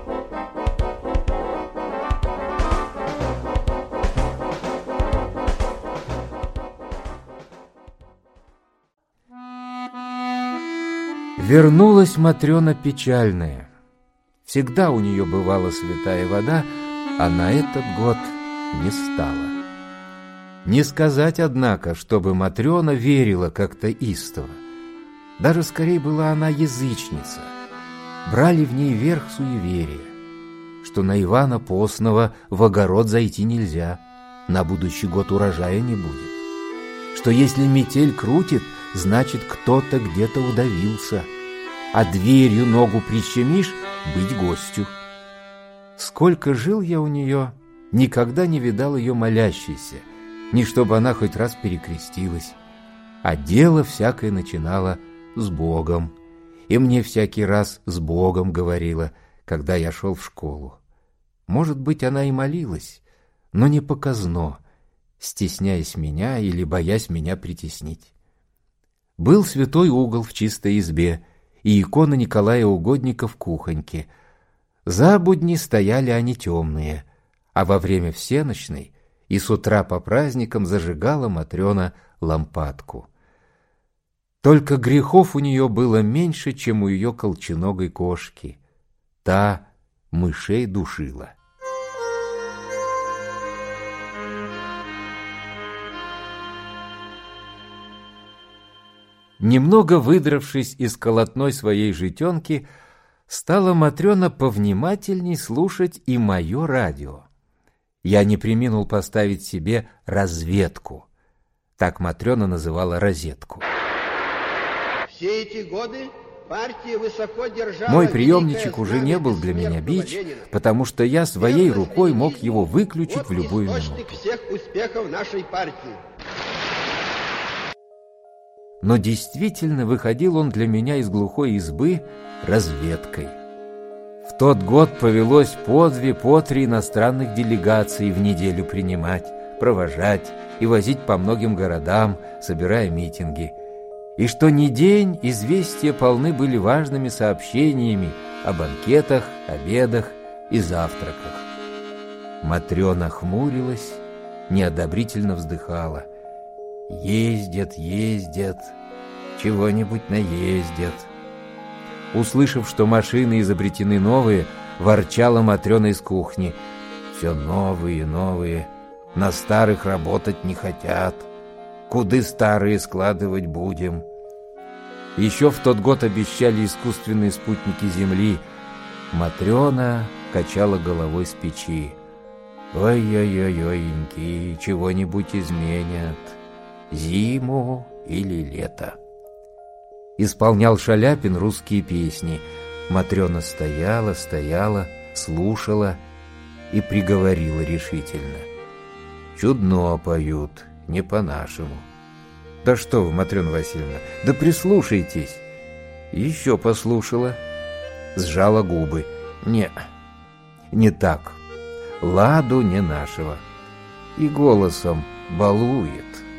S1: Вернулась Матрена печальная. Всегда у нее бывала святая вода, а на этот год не стало. Не сказать, однако, чтобы Матрена верила как-то истово. Даже скорее была она язычница. Брали в ней верх суеверия, что на Ивана Постного в огород зайти нельзя, на будущий год урожая не будет, что если метель крутит, значит кто-то где-то удавился, а дверью ногу прищемишь — быть гостю. Сколько жил я у нее, никогда не видал ее молящейся, ни чтобы она хоть раз перекрестилась, а дело всякое начинала с Богом, и мне всякий раз с Богом говорила, когда я шел в школу. Может быть, она и молилась, но не показно, стесняясь меня или боясь меня притеснить. Был святой угол в чистой избе и икона Николая Угодника в кухоньке. За будни стояли они темные, а во время всенощной и с утра по праздникам зажигала Матрена лампадку. Только грехов у нее было меньше, чем у ее колченогой кошки. Та мышей душила. Немного выдравшись из колотной своей житенки, стала Матрена повнимательней слушать и мое радио. Я не преминул поставить себе разведку. Так Матрена называла розетку.
S2: Все эти годы партия высоко держала...
S1: Мой приемничек уже не был для меня бич, потому что я своей рукой мог его выключить в любую минуту.
S2: Всех успехов нашей партии.
S1: Но действительно выходил он для меня из глухой избы разведкой. В тот год повелось по 2, по 3 иностранных делегаций в неделю принимать, провожать и возить по многим городам, собирая митинги. И что ни день известия полны были важными сообщениями о банкетах, обедах и завтраках. Матрена хмурилась, неодобрительно вздыхала. Ездят, ездят, чего-нибудь наездят. Услышав, что машины изобретены новые, ворчала Матрена из кухни. Все новые, новые, на старых работать не хотят. Куды старые складывать будем? Еще в тот год обещали искусственные спутники Земли. Матрена качала головой с печи. «Ой-ой-ой-ойеньки, чего-нибудь изменят. Зиму или лето». Исполнял Шаляпин русские песни. Матрена стояла, слушала и приговорила решительно: «Чудно поют, не по-нашему». «Да что вы, Матрена Васильевна, да прислушайтесь». Еще послушала, сжала губы. Не так, ладу не нашего. И голосом балует.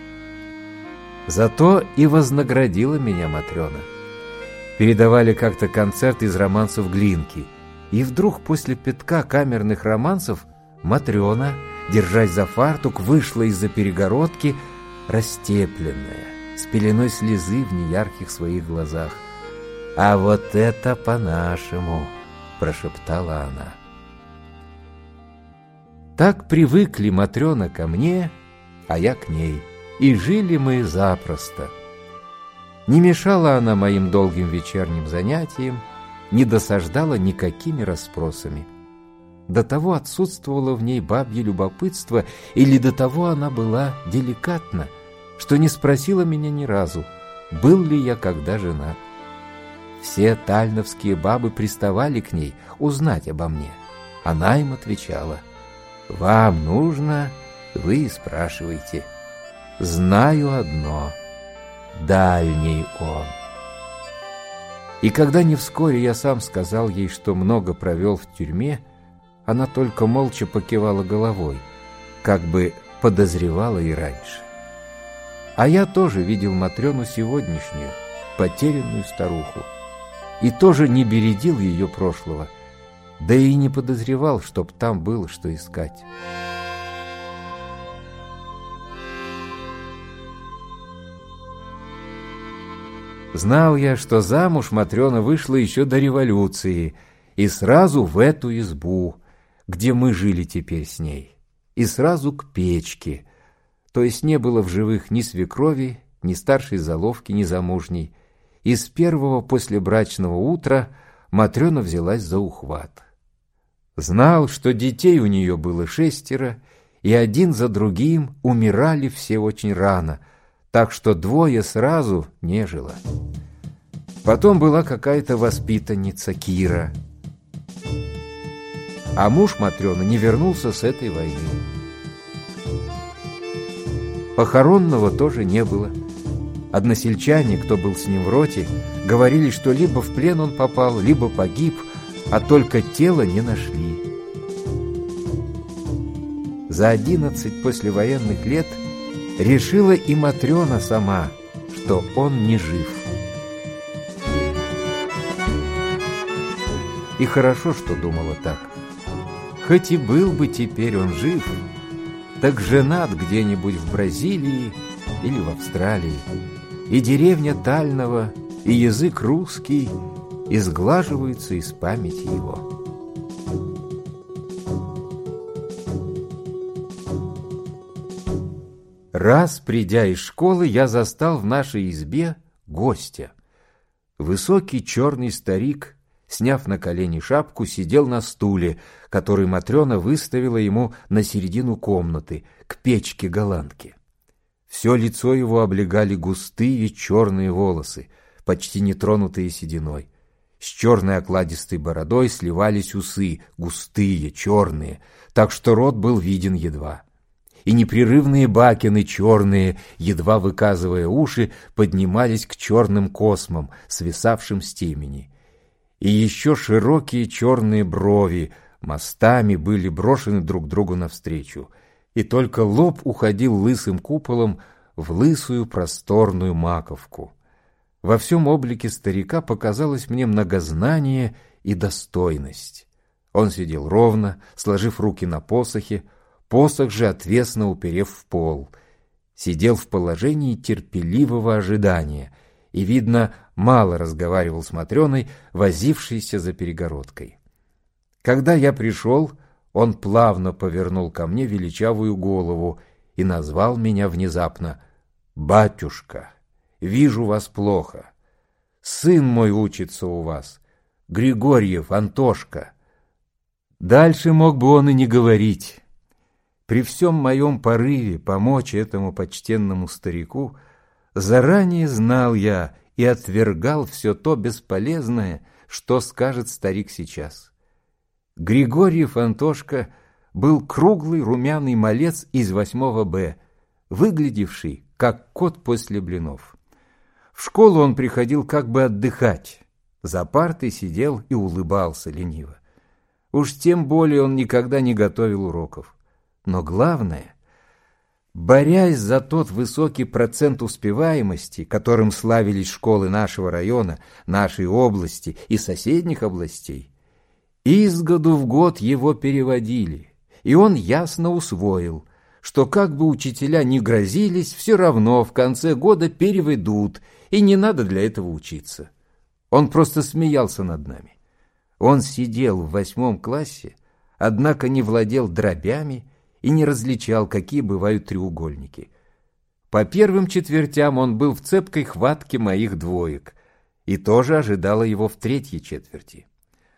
S1: Зато и вознаградила меня Матрена. Передавали как-то концерт из романсов Глинки, и вдруг после пятка камерных романсов Матрена, держась за фартук, вышла из-за перегородки, растепленная, с пеленой слезы в неярких своих глазах. «А вот это по-нашему», — прошептала она. Так привыкли Матрена ко мне, а я к ней, и жили мы запросто. Не мешала она моим долгим вечерним занятиям, не досаждала никакими расспросами. До того отсутствовало в ней бабье любопытство, или до того она была деликатна, что не спросила меня ни разу, был ли я когда женат. Все тальновские бабы приставали к ней узнать обо мне. Она им отвечала: «Вам нужно, вы и спрашиваете. Знаю одно — дальний он». И когда не вскоре я сам сказал ей, что много провел в тюрьме, она только молча покивала головой, как бы подозревала и раньше. А я тоже видел Матрену сегодняшнюю, потерянную старуху, и тоже не бередил ее прошлого, да и не подозревал, чтоб там было что искать. Знал я, что замуж Матрена вышла еще до революции, и сразу в эту избу, где мы жили теперь с ней, и сразу к печке, то есть не было в живых ни свекрови, ни старшей заловки, ни замужней, и с первого послебрачного утра Матрена взялась за ухват. Знал, что детей у нее было 6, и один за другим умирали все очень рано, так что 2 сразу не жило. Потом была какая-то воспитанница Кира. А муж Матрены не вернулся с этой войны. Похоронного тоже не было. Односельчане, кто был с ним в роте, говорили, что либо в плен он попал, либо погиб, а только тело не нашли. За 11 послевоенных лет решила и Матрена сама, что он не жив. И хорошо, что думала так. Хоть и был бы теперь он жив, так женат где-нибудь в Бразилии или в Австралии, и деревня Тального, и язык русский изглаживаются из памяти его. Раз, придя из школы, я застал в нашей избе гостя. Высокий черный старик, сняв на колени шапку, сидел на стуле, который Матрена выставила ему на середину комнаты, к печке-голландке. Все лицо его облегали густые черные волосы, почти не тронутые сединой. С черной окладистой бородой сливались усы, густые, черные, так что рот был виден едва. И непрерывные бакины черные, едва выказывая уши, поднимались к черным космам, свисавшим с темени. И еще широкие черные брови мостами были брошены друг другу навстречу, и только лоб уходил лысым куполом в лысую просторную маковку. Во всем облике старика показалось мне многознание и достойность. Он сидел ровно, сложив руки на посохе, посох же отвесно уперев в пол. Сидел в положении терпеливого ожидания и, видно, мало разговаривал с Матреной, возившейся за перегородкой. Когда я пришел, он плавно повернул ко мне величавую голову и назвал меня внезапно: «Батюшка, вижу вас плохо. Сын мой учится у вас. Григорьев, Антошка». Дальше мог бы он и не говорить. При всем моем порыве помочь этому почтенному старику заранее знал я и отвергал все то бесполезное, что скажет старик сейчас. Григорьев Антошка был круглый румяный малец из 8 Б, выглядевший как кот после блинов. В школу он приходил как бы отдыхать, за партой сидел и улыбался лениво. Уж тем более он никогда не готовил уроков. Но главное, борясь за тот высокий процент успеваемости, которым славились школы нашего района, нашей области и соседних областей, из году в год его переводили, и он ясно усвоил, что как бы учителя ни грозились, все равно в конце года переведут, и не надо для этого учиться. Он просто смеялся над нами. Он сидел в 8 классе, однако не владел дробями и не различал, какие бывают треугольники. По первым четвертям он был в цепкой хватке моих двоек, и тоже ожидало его в 3-й четверти.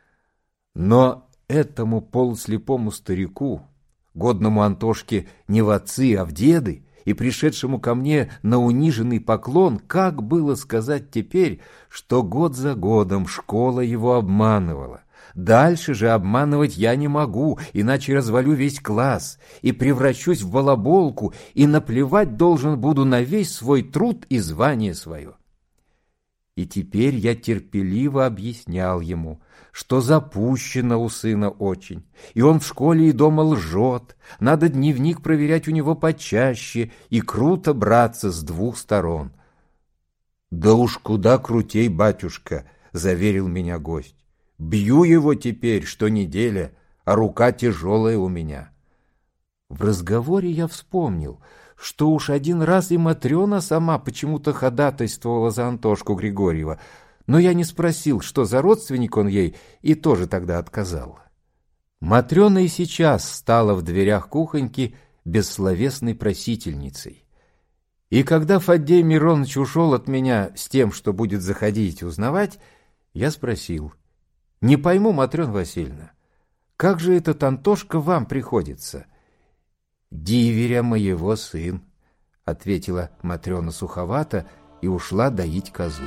S1: Но этому полуслепому старику, годному Антошке не в отцы, а в деды, и пришедшему ко мне на униженный поклон, как было сказать теперь, что год за годом школа его обманывала? Дальше же обманывать я не могу, иначе развалю весь класс и превращусь в балаболку, и наплевать должен буду на весь свой труд и звание свое. И теперь я терпеливо объяснял ему, что запущено у сына очень, и он в школе и дома лжет, надо дневник проверять у него почаще и круто браться с 2 сторон. «Да уж куда крутей, батюшка», — заверил меня гость. «Бью его теперь, что неделя, а рука тяжелая у меня». В разговоре я вспомнил, что уж один раз и Матрена сама почему-то ходатайствовала за Антошку Григорьева, но я не спросил, что за родственник он ей, и тоже тогда отказал. Матрена и сейчас стала в дверях кухоньки бессловесной просительницей. И когда Фаддей Миронович ушел от меня с тем, что будет заходить узнавать, я спросил: «Не пойму, Матрена Васильевна, как же этот Антошка вам приходится?» «Диверя моего сын», — ответила Матрена суховато и ушла доить козу.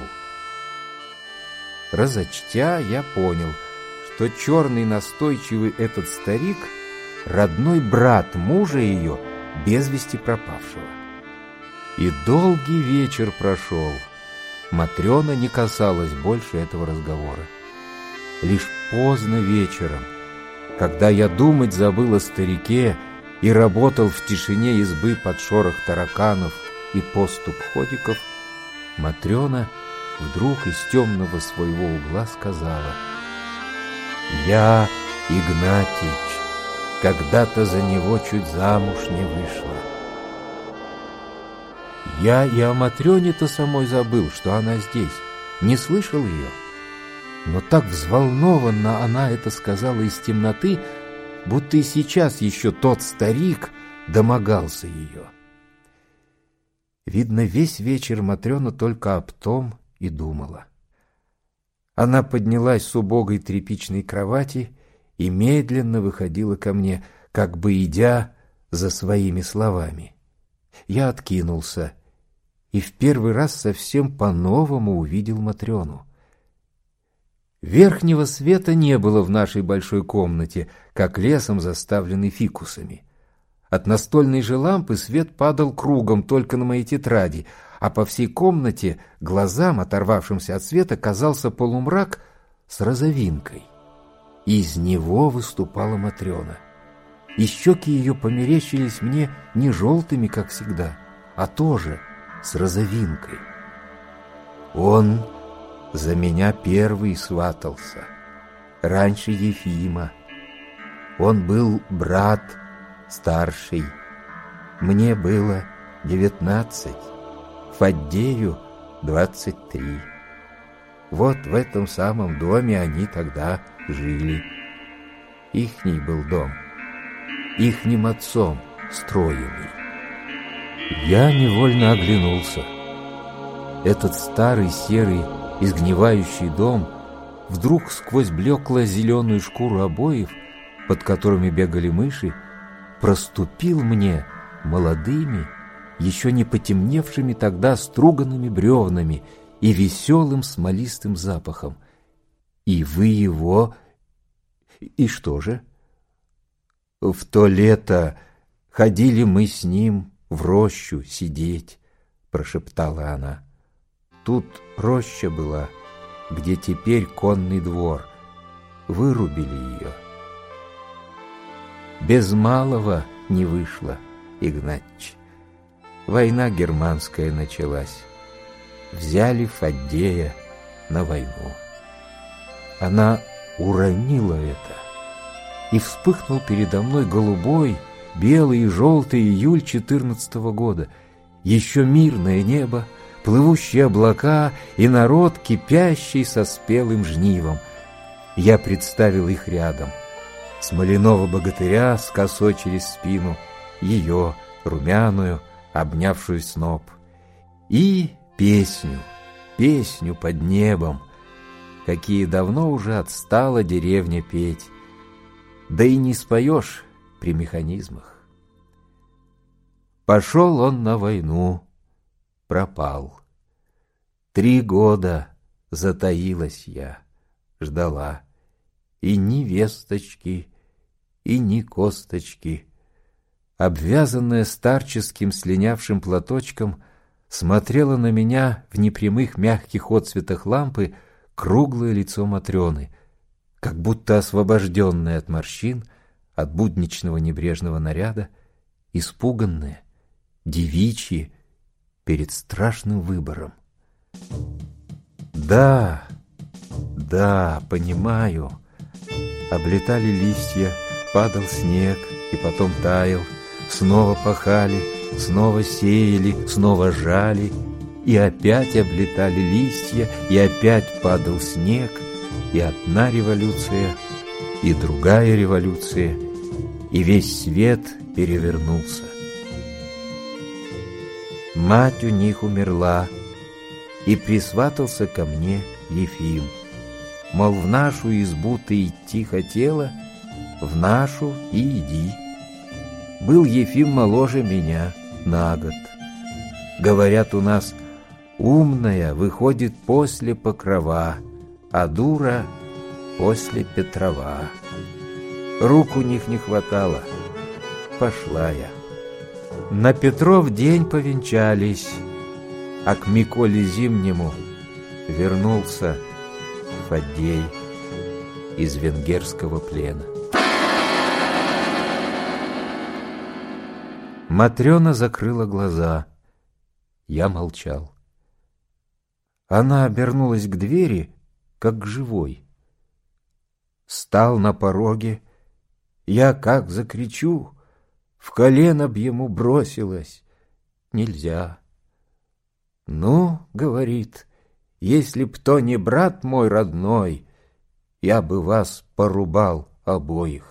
S1: Разочтя, я понял, что черный настойчивый этот старик — родной брат мужа ее, без вести пропавшего. И долгий вечер прошел. Матрена не касалась больше этого разговора. Лишь поздно вечером, когда я думать забыл о старике и работал в тишине избы под шорох тараканов и поступ ходиков, Матрена вдруг из темного своего угла сказала: «Я, Игнатьич, когда-то за него чуть замуж не вышла». Я и о Матрене-то самой забыл, что она здесь, не слышал ее. Но так взволнованно она это сказала из темноты, будто и сейчас еще тот старик домогался ее. Видно, весь вечер Матрена только об том и думала. Она поднялась с убогой тряпичной кровати и медленно выходила ко мне, как бы идя за своими словами. Я откинулся и в первый раз совсем по-новому увидел Матрену. Верхнего света не было в нашей большой комнате, как лесом заставленный фикусами. От настольной же лампы свет падал кругом только на мои тетради, а по всей комнате глазам, оторвавшимся от света, казался полумрак с розовинкой. Из него выступала Матрена, и щеки ее померещились мне не желтыми, как всегда, а тоже с розовинкой. Он за меня первый сватался, раньше Ефима. Он был брат старший. Мне было 19, Фаддею 23. Вот в этом самом доме они тогда жили. Ихний был дом, ихним отцом строенный. Я невольно оглянулся. Этот старый серый изгнивающий дом вдруг сквозь блекло-зеленую шкуру обоев, под которыми бегали мыши, проступил мне молодыми, еще не потемневшими тогда струганными бревнами и веселым смолистым запахом. И вы его... И что же? В то лето ходили мы с ним в рощу сидеть, прошептала она. Тут роща была, где теперь конный двор. Вырубили ее. Без малого не вышло, Игнатьич. Война германская началась. Взяли Фаддея на войну. Она уронила это, и вспыхнул передо мной голубой, белый и желтый июль 14-го года. Еще мирное небо, плывущие облака и народ, кипящий со спелым жнивом. Я представил их рядом. Смоляного богатыря с косой через спину, ее, румяную, обнявшую сноп. И песню под небом, какие давно уже отстала деревня петь. Да и не споешь при механизмах. Пошел он на войну, пропал. 3 года затаилась я, ждала. И ни весточки, и ни косточки. Обвязанная старческим слинявшим платочком, смотрела на меня в непрямых мягких отсветах лампы круглое лицо Матрёны, как будто освобожденное от морщин, от будничного небрежного наряда, испуганное, девичье, перед страшным выбором. Да, понимаю. Облетали листья, падал снег и потом таял, снова пахали, снова сеяли, снова жали, и опять облетали листья, и опять падал снег, и одна революция, и другая революция, и весь свет перевернулся. Мать у них умерла, и присватался ко мне Ефим. Мол, в нашу избу ты идти хотела, в нашу и иди. Был Ефим моложе меня на год. Говорят, у нас умная выходит после Покрова, а дура после Петрова. Рук у них не хватало. Пошла я. На Петров день повенчались, а к Миколе Зимнему вернулся Фаддей из венгерского плена. Матрёна закрыла глаза. Я молчал. Она обернулась к двери, как к живой. Стал на пороге. Я как закричу, в колено б ему бросилась. Нельзя. Ну, говорит, если б то не брат мой родной, я бы вас порубал обоих.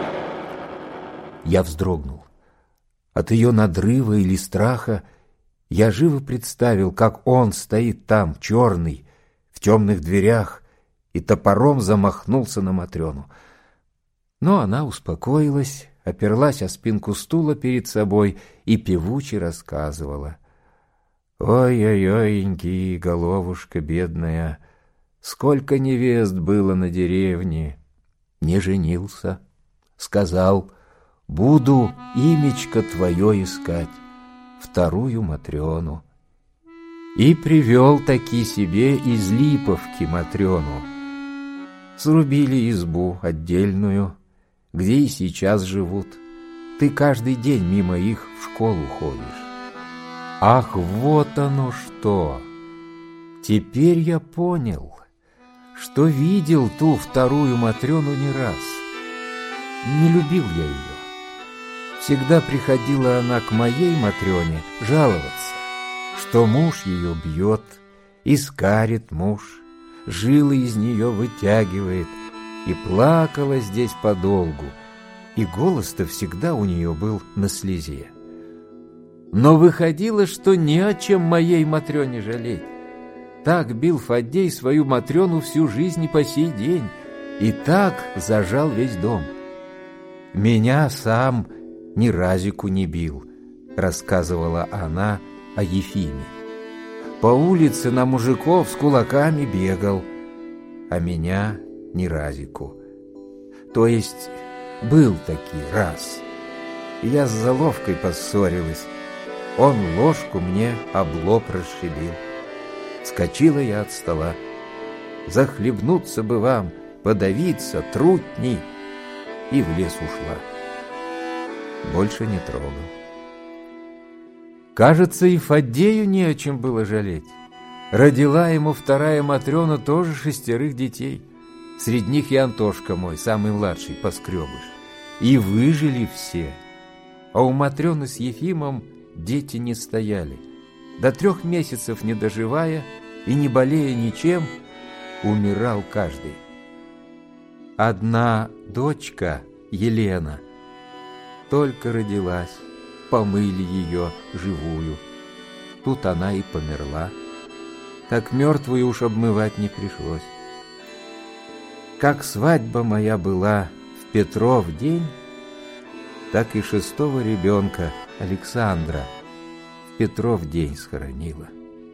S1: Я вздрогнул. От ее надрыва или страха я живо представил, как он стоит там, черный, в темных дверях, и топором замахнулся на Матрёну. Но она успокоилась, оперлась о спинку стула перед собой и певуче рассказывала. Ой-ой-ойеньки, головушка бедная, сколько невест было на деревне. Не женился, сказал, буду имечко твое искать, вторую Матрёну. И привел таки себе из Липовки Матрёну. Срубили избу отдельную, где и сейчас живут. Ты каждый день мимо их в школу ходишь. Ах, вот оно что! Теперь я понял, что видел ту вторую Матрёну не раз. Не любил я ее. Всегда приходила она к моей Матрёне жаловаться, что муж ее бьет, искарит муж, жилы из нее вытягивает, и плакала здесь подолгу, и голос-то всегда у нее был на слезе. Но выходило, что не о чем моей Матрёне жалеть. Так бил Фаддей свою Матрёну всю жизнь и по сей день, и так зажал весь дом. Меня сам ни разику не бил, рассказывала она о Ефиме. По улице на мужиков с кулаками бегал, а меня ни разику. То есть был таки раз. Я с Заловкой поссорилась. Он ложку мне об лоб расшибил. Вскочила я от стола. Захлебнуться бы вам, подавиться, трутней. И в лес ушла. Больше не трогал. Кажется, и Фаддею не о чем было жалеть. Родила ему вторая Матрёна тоже 6 детей. Среди них и Антошка мой, самый младший, поскребыш. И выжили все. А у Матрёны с Ефимом дети не стояли. До 3 месяцев не доживая и не болея ничем, умирал каждый. Одна дочка, Елена, только родилась, помыли ее живую. Тут она и померла. Так мертвую уж обмывать не пришлось. Как свадьба моя была в Петров день, так и 6-го ребенка, Александра, в Петров день схоронила.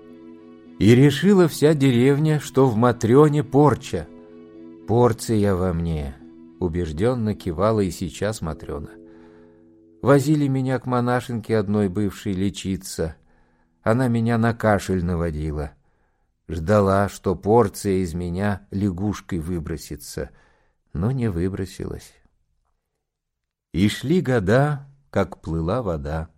S1: И решила вся деревня, что в Матрёне порча. Порция во мне, убежденно кивала и сейчас Матрёна. Возили меня к монашенке одной бывшей лечиться. Она меня на кашель наводила. Ждала, что порция из меня лягушкой выбросится, но не выбросилась. И шли года, как плыла вода.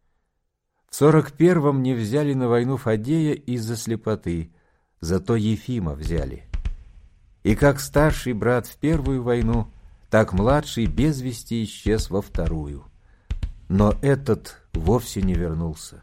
S1: В 41-м не взяли на войну Фаддея из-за слепоты, зато Ефима взяли. И как старший брат в первую войну, так младший без вести исчез во вторую. Но этот вовсе не вернулся.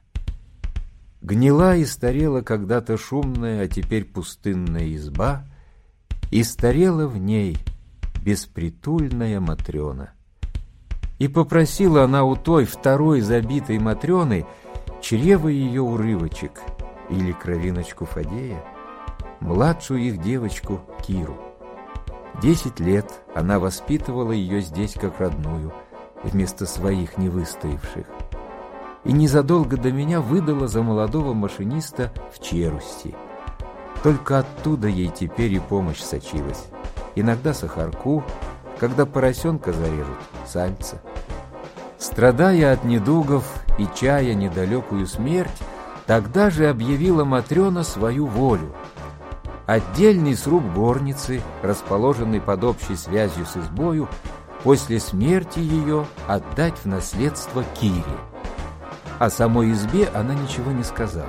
S1: Гнила и старела когда-то шумная, а теперь пустынная изба, и старела в ней беспритульная Матрёна. И попросила она у той второй забитой Матрёны чрево ее урывочек или кровиночку Фаддея, младшую их девочку Киру. 10 лет она воспитывала ее здесь как родную, вместо своих невыстоявших. И незадолго до меня выдала за молодого машиниста в Черусти. Только оттуда ей теперь и помощь сочилась. Иногда сахарку, когда поросенка зарежут, сальца. Страдая от недугов и чая недалекую смерть, тогда же объявила Матрёна свою волю. Отдельный сруб горницы, расположенный под общей связью с избою, после смерти ее отдать в наследство Кире. О самой избе она ничего не сказала.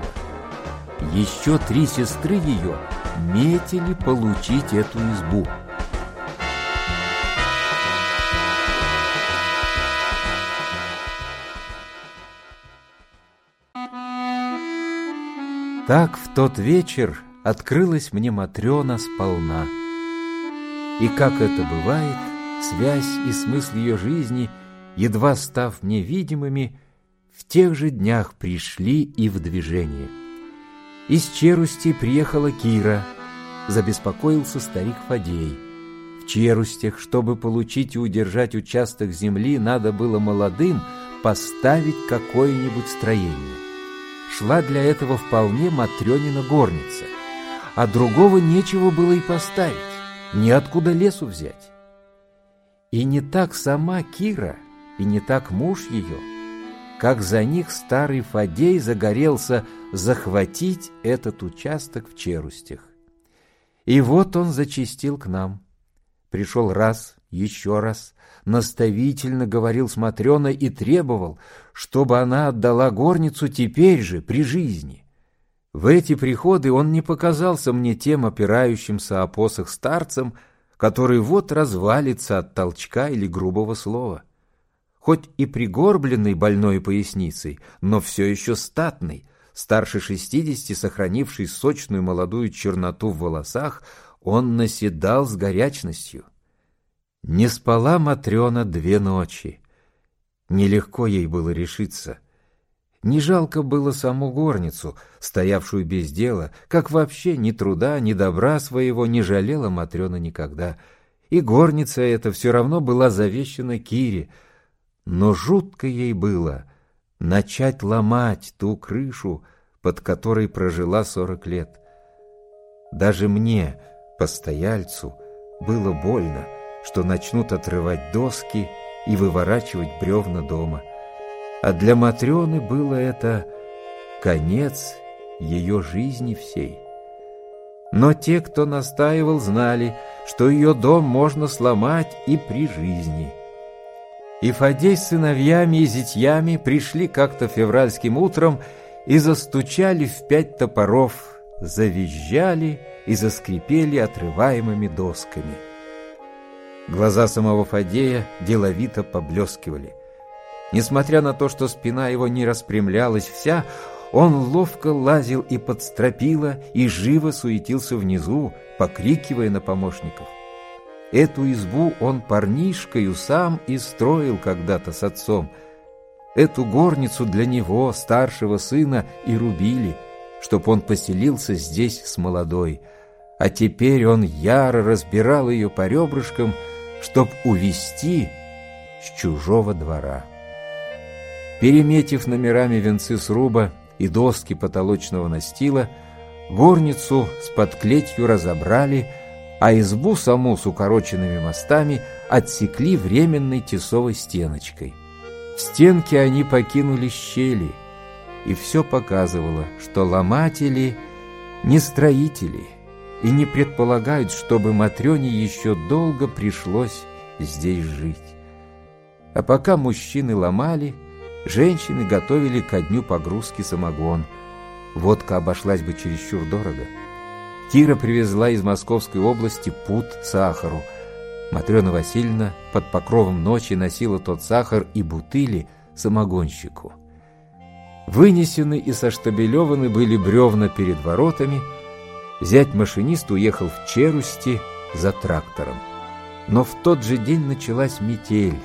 S1: Еще 3 сестры ее метили получить эту избу. Так в тот вечер открылась мне Матрёна сполна. И как это бывает, связь и смысл ее жизни, едва став мне видимыми, в тех же днях пришли и в движение. Из Черусти приехала Кира, забеспокоился старик Фаддей. В Черустях, чтобы получить и удержать участок земли, надо было молодым поставить какое-нибудь строение. Шла для этого вполне Матрёнина горница, а другого нечего было и поставить, неоткуда лесу взять. И не так сама Кира, и не так муж ее, как за них старый Фаддей загорелся захватить этот участок в Черустях. И вот он зачастил к нам. Пришел раз, еще раз, наставительно говорил с Матрёной и требовал, чтобы она отдала горницу теперь же, при жизни. В эти приходы он не показался мне тем опирающимся о посох старцем, который вот развалится от толчка или грубого слова. Хоть и пригорбленный больной поясницей, но все еще статный, старше 60, сохранивший сочную молодую черноту в волосах, он наседал с горячностью. Не спала Матрёна 2 ночи. Нелегко ей было решиться. Не жалко было саму горницу, стоявшую без дела, как вообще ни труда, ни добра своего не жалела Матрена никогда. И горница эта все равно была завещана Кире. Но жутко ей было начать ломать ту крышу, под которой прожила 40 лет. Даже мне, постояльцу, было больно, что начнут отрывать доски и выворачивать бревна дома. А для Матрены было это конец ее жизни всей. Но те, кто настаивал, знали, что ее дом можно сломать и при жизни. И Фадей с сыновьями и зятьями пришли как-то февральским утром и застучали в 5 топоров, завизжали и заскрипели отрываемыми досками. Глаза самого Фадея деловито поблескивали. Несмотря на то, что спина его не распрямлялась вся, он ловко лазил и под стропила, и живо суетился внизу, покрикивая на помощников. Эту избу он парнишкою сам и строил когда-то с отцом. Эту горницу для него, старшего сына, и рубили, чтоб он поселился здесь с молодой. А теперь он яро разбирал ее по ребрышкам, чтоб увести с чужого двора. Переметив номерами венцы сруба и доски потолочного настила, горницу с подклетью разобрали, а избу саму с укороченными мостами отсекли временной тесовой стеночкой. В стенке они покинули щели, и все показывало, что ломатели не строители и не предполагают, чтобы Матрене еще долго пришлось здесь жить. А пока мужчины ломали, женщины готовили ко дню погрузки самогон. Водка обошлась бы чересчур дорого. Кира привезла из Московской области пуд сахару. Матрена Васильевна под покровом ночи носила тот сахар и бутыли самогонщику. Вынесены и соштабелеваны были бревна перед воротами. Зять-машинист уехал в Черусти за трактором. Но в тот же день началась метель,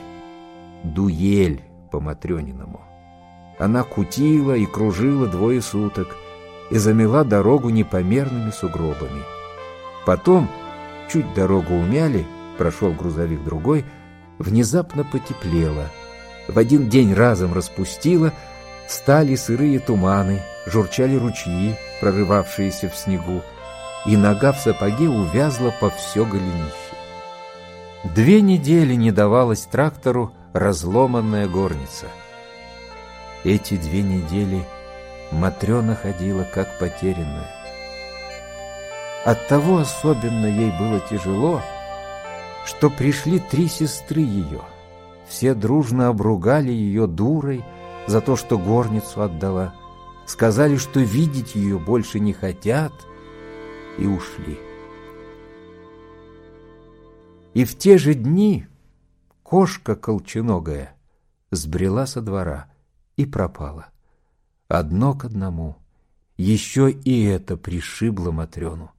S1: дуэль по Матрёниному. Она кутила и кружила 2 суток и замела дорогу непомерными сугробами. Потом, чуть дорогу умяли, прошел грузовик другой, внезапно потеплело. В один день разом распустило, стали сырые туманы, журчали ручьи, прорывавшиеся в снегу, и нога в сапоге увязла по все голенище. 2 недели не давалась трактору разломанная горница. Эти 2 недели Матрена ходила как потерянная. Оттого особенно ей было тяжело, что пришли 3 сестры ее. Все дружно обругали ее дурой за то, что горницу отдала, сказали, что видеть ее больше не хотят, и ушли. И в те же дни кошка колченогая сбрела со двора и пропала. Одно к одному. Еще и это пришибло Матрену.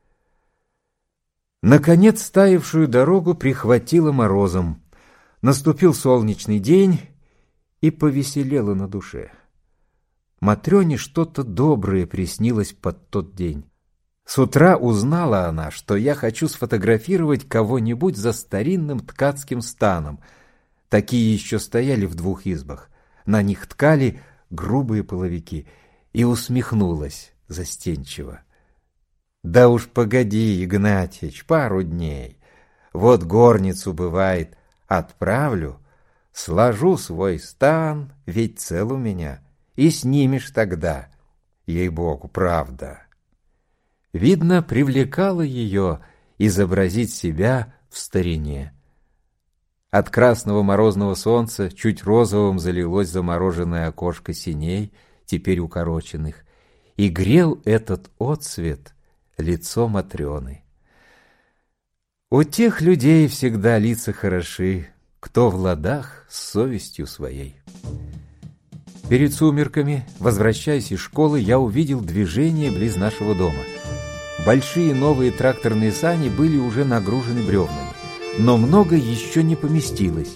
S1: Наконец таявшую дорогу прихватило морозом. Наступил солнечный день, и повеселело на душе. Матрене что-то доброе приснилось под тот день. С утра узнала она, что я хочу сфотографировать кого-нибудь за старинным ткацким станом. Такие еще стояли в 2 избах. На них ткали грубые половики, и усмехнулась застенчиво. Да уж погоди, Игнатьич, пару дней. Вот горницу, бывает, отправлю, сложу свой стан, ведь цел у меня, и снимешь тогда, ей-богу, правда. Видно, привлекало ее изобразить себя в старине. От красного морозного солнца чуть розовым залилось замороженное окошко синей, теперь укороченных, и грел этот отсвет лицо Матрены. У тех людей всегда лица хороши, кто в ладах с совестью своей. Перед сумерками, возвращаясь из школы, я увидел движение близ нашего дома. Большие новые тракторные сани были уже нагружены бревнами, но много еще не поместилось,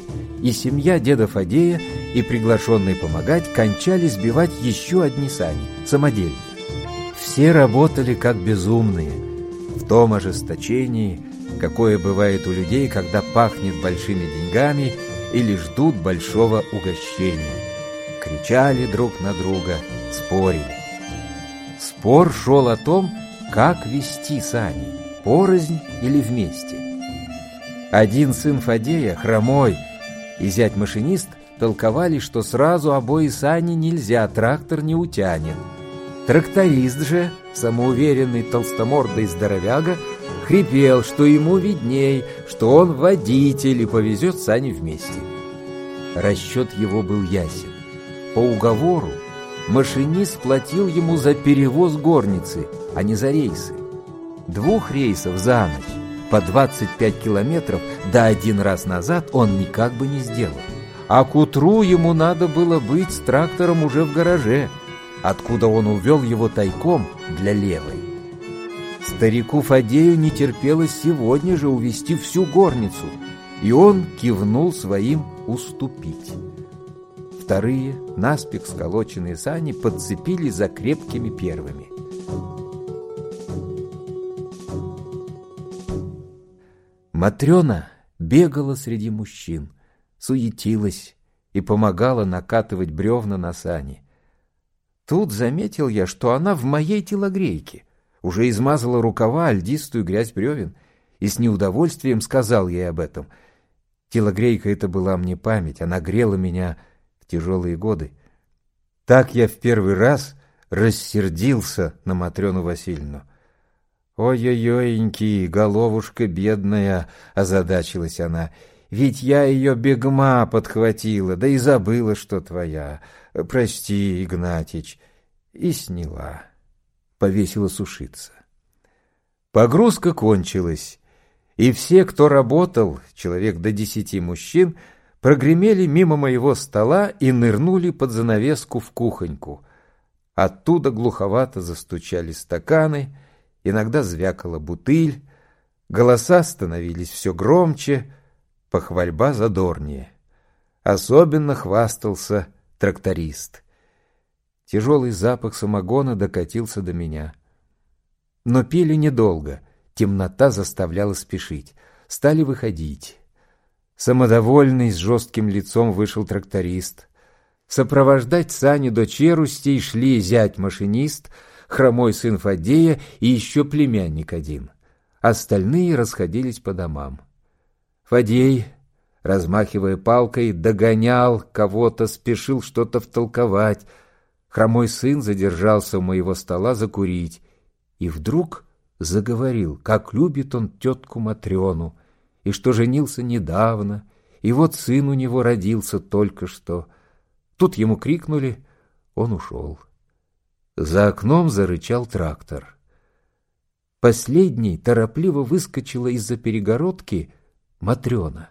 S1: и семья деда Фадея, и приглашенные помогать кончали сбивать еще одни сани, самодельные. Все работали как безумные, в том ожесточении, какое бывает у людей, когда пахнет большими деньгами или ждут большого угощения. Кричали друг на друга, спорили. Спор шел о том, как вести сани, порознь или вместе. Один сын Фадея, хромой, и зять-машинист толковали, что сразу обои сани нельзя, трактор не утянет. Тракторист же, самоуверенный толстомордый здоровяга, хрипел, что ему видней, что он водитель и повезет сани вместе. Расчет его был ясен. По уговору машинист платил ему за перевоз горницы, а не за рейсы. 2 рейсов за ночь по 25 километров да 1 раз назад он никак бы не сделал. А к утру ему надо было быть с трактором уже в гараже, откуда он увел его тайком для левой. Старику Фадею не терпелось сегодня же увезти всю горницу, и он кивнул своим уступить. Вторые, наспех сколоченные сани подцепились за крепкими первыми. Матрена бегала среди мужчин, суетилась и помогала накатывать бревна на сани. Тут заметил я, что она в моей телогрейке, уже измазала рукава льдистую грязь бревен, и с неудовольствием сказал ей об этом. Телогрейка эта была мне память, она грела меня в тяжелые годы. Так я в первый раз рассердился на Матрёну Васильевну. «Ой-ой-ойеньки, головушка бедная!» — озадачилась она. «Ведь я ее бегма подхватила, да и забыла, что твоя. Прости, Игнатич». И сняла. Повесила сушиться. Погрузка кончилась, и все, кто работал, человек до 10 мужчин, прогремели мимо моего стола и нырнули под занавеску в кухоньку. Оттуда глуховато застучали стаканы, иногда звякала бутыль, голоса становились все громче, похвальба задорнее. Особенно хвастался тракторист. Тяжелый запах самогона докатился до меня. Но пили недолго, темнота заставляла спешить. Стали выходить. Самодовольный, с жестким лицом вышел тракторист. Сопровождать сани до Черустей шли зять-машинист, хромой сын Фадея и еще племянник один. Остальные расходились по домам. Фадей, размахивая палкой, догонял кого-то, спешил что-то втолковать. Хромой сын задержался у моего стола закурить и вдруг заговорил, как любит он тетку Матрёну, и что женился недавно, и вот сын у него родился только что. Тут ему крикнули, он ушел. За окном зарычал трактор. Последней торопливо выскочила из-за перегородки Матрёна.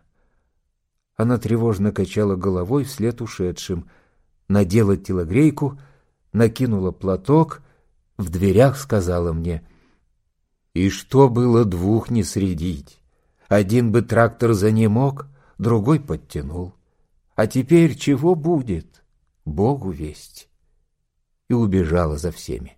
S1: Она тревожно качала головой вслед ушедшим, надела телогрейку, накинула платок, в дверях сказала мне: «И что было 2 не средить? Один бы трактор занемог, другой подтянул. А теперь чего будет? Богу весть». И убежала за всеми.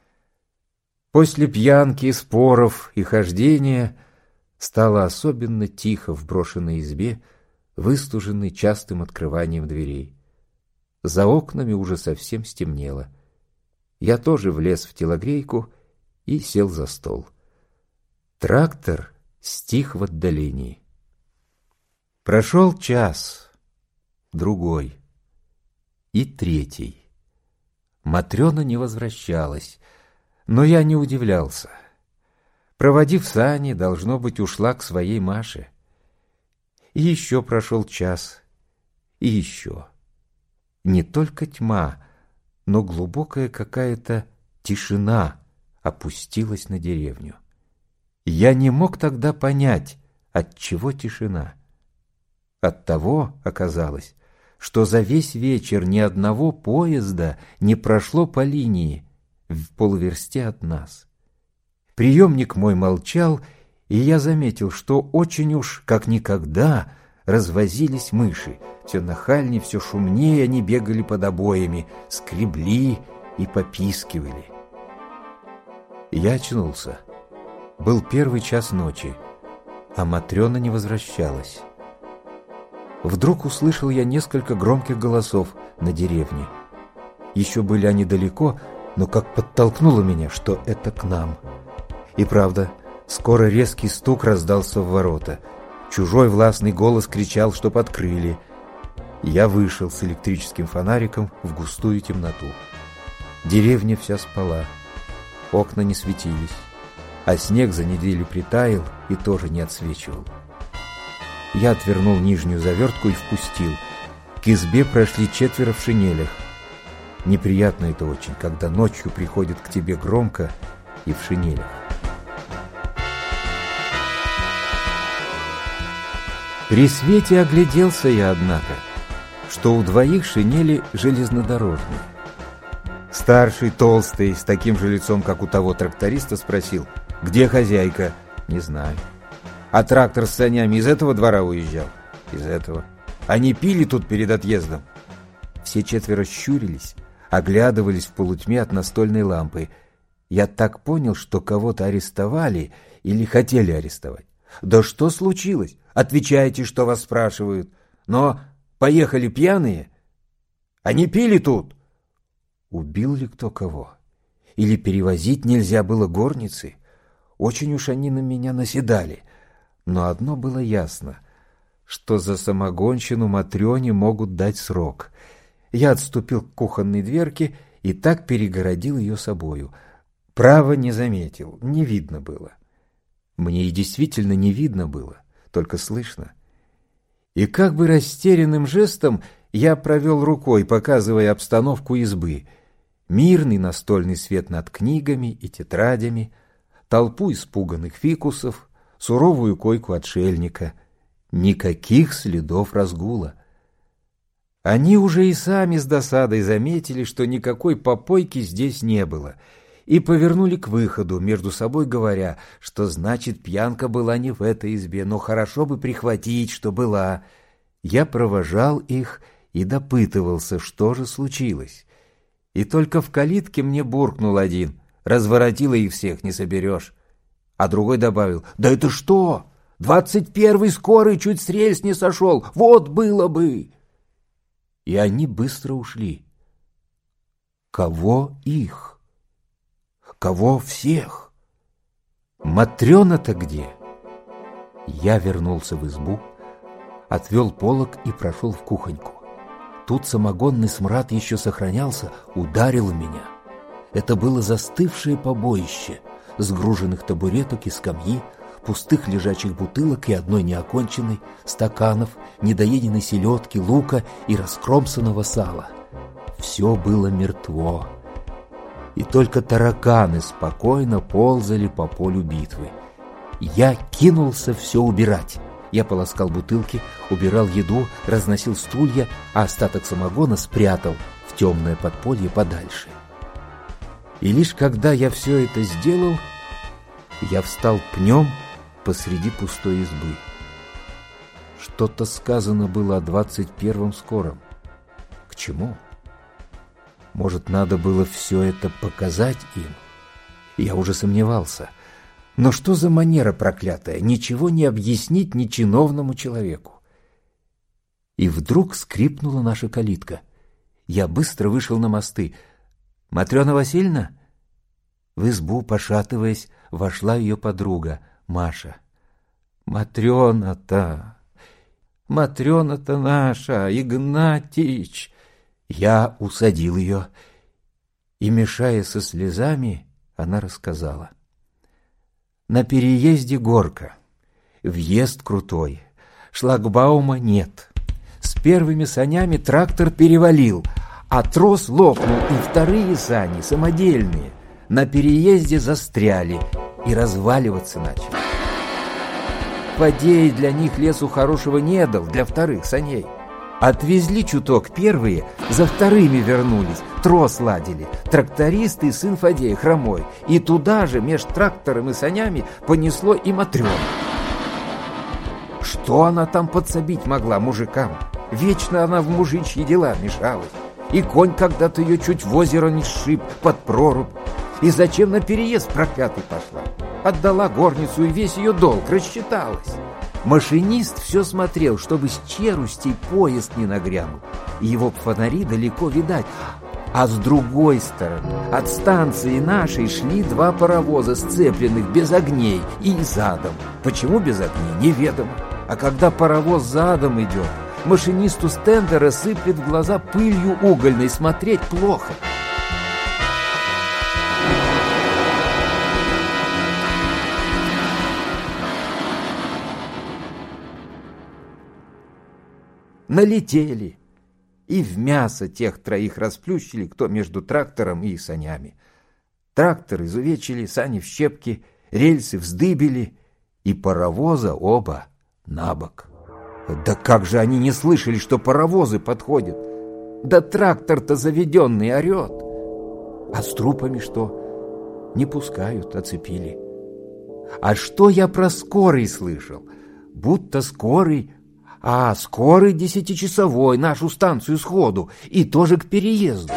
S1: После пьянки, споров и хождения стало особенно тихо в брошенной избе, выстуженной частым открыванием дверей. За окнами уже совсем стемнело. Я тоже влез в телогрейку и сел за стол. Трактор стих в отдалении. Прошел час, другой и 3. Матрёна не возвращалась, но я не удивлялся. Проводив сани, должно быть, ушла к своей Маше. И еще прошел час, и еще. Не только тьма, но глубокая какая-то тишина опустилась на деревню. Я не мог тогда понять, отчего тишина. Оттого оказалось, что за весь вечер ни одного поезда не прошло по линии в полуверсте от нас. Приемник мой молчал, и я заметил, что очень уж, как никогда, развозились мыши. Все нахальнее, все шумнее они бегали под обоями, скребли и попискивали. Я очнулся. Был 1 час ночи, а Матрена не возвращалась. Вдруг услышал я несколько громких голосов на деревне. Еще были они далеко, но как подтолкнуло меня, что это к нам. И правда, скоро резкий стук раздался в ворота. Чужой властный голос кричал, чтоб открыли. Я вышел с электрическим фонариком в густую темноту. Деревня вся спала, окна не светились, а снег за неделю притаял и тоже не отсвечивал. Я отвернул нижнюю завертку и впустил. К избе прошли 4 в шинелях. Неприятно это очень, когда ночью приходят к тебе громко и в шинелях. При свете огляделся я, однако, что у 2 шинели железнодорожные. Старший, толстый, с таким же лицом, как у того тракториста, спросил: «Где хозяйка?» «Не знаю». «А трактор с санями из этого двора уезжал?» «Из этого». «Они пили тут перед отъездом?» Все 4 щурились, оглядывались в полутьме от настольной лампы. Я так понял, что кого-то арестовали или хотели арестовать. «Да что случилось? Отвечайте, что вас спрашивают. Но поехали пьяные? Они пили тут?» Убил ли кто кого? Или перевозить нельзя было горницы? Очень уж они на меня наседали. Но одно было ясно, что за самогонщину Матрёне могут дать срок. Я отступил к кухонной дверке и так перегородил ее собою. Право не заметил, не видно было. Мне и действительно не видно было, только слышно. И как бы растерянным жестом я провел рукой, показывая обстановку избы. Мирный настольный свет над книгами и тетрадями, толпу испуганных фикусов, суровую койку отшельника. Никаких следов разгула. Они уже и сами с досадой заметили, что никакой попойки здесь не было, и повернули к выходу, между собой говоря, что значит пьянка была не в этой избе, но хорошо бы прихватить, что была. Я провожал их и допытывался, что же случилось. И только в калитке мне буркнул один: «Разворотило их всех, не соберешь». А другой добавил: «Да это что? 21-й скорый чуть с рельс не сошел, вот было бы!» И они быстро ушли. Кого их? Кого всех? Матрёна-то где? Я вернулся в избу, отвел полог и прошел в кухоньку. Тут самогонный смрад еще сохранялся, ударил в меня. Это было застывшее побоище: сгруженных табуреток и скамьи, пустых лежачих бутылок и одной неоконченной, стаканов, недоеденной селедки, лука и раскромсанного сала. Все было мертво. И только тараканы спокойно ползали по полю битвы. Я кинулся все убирать. Я полоскал бутылки, убирал еду, разносил стулья, а остаток самогона спрятал в темное подполье подальше. И лишь когда я все это сделал, я встал пнем посреди пустой избы. Что-то сказано было о 21-м скором. К чему? Может, надо было все это показать им? Я уже сомневался. Но что за манера проклятая, ничего не объяснить ни чиновному человеку? И вдруг скрипнула наша калитка. Я быстро вышел на мосты. «Матрёна Васильевна?» В избу, пошатываясь, вошла ее подруга Маша. «Матрёна-то наша, Игнатич!» Я усадил ее, и, мешая со слезами, она рассказала. На переезде горка, въезд крутой, шлагбаума нет. С первыми санями трактор перевалил, а трос лопнул, и вторые сани, самодельные, на переезде застряли и разваливаться начали. Подей для них лесу хорошего не дал, для вторых саней. Отвезли чуток первые, за вторыми вернулись, трос ладили, трактористы и сын Фадея хромой, и туда же, меж трактором и санями, понесло и Матрёну. что она там подсобить могла мужикам? Вечно она в мужичьи дела мешалась. И конь когда-то ее чуть в озеро не сшиб под прорубь. И зачем на переезд проклятый пошла? Отдала горницу и весь ее долг, рассчиталась. Машинист все смотрел, чтобы с челюстей поезд не нагрянул. И его фонари далеко видать. А с другой стороны, от станции нашей шли два паровоза, сцепленных без огней и задом. Почему без огней, неведомо. А когда паровоз задом идет, машинисту стендера сыплет в глаза пылью угольной, смотреть плохо. Налетели и в мясо тех троих расплющили, кто между трактором и санями. Трактор изувечили, сани в щепки, рельсы вздыбили, и паровоза оба на бок. Да как же они не слышали, что паровозы подходят? Да трактор-то заведенный орет. А с трупами что? Не пускают, оцепили. А что я про скорый слышал? Будто скорый... скорый 10-часовой, нашу станцию сходу, и тоже к переезду.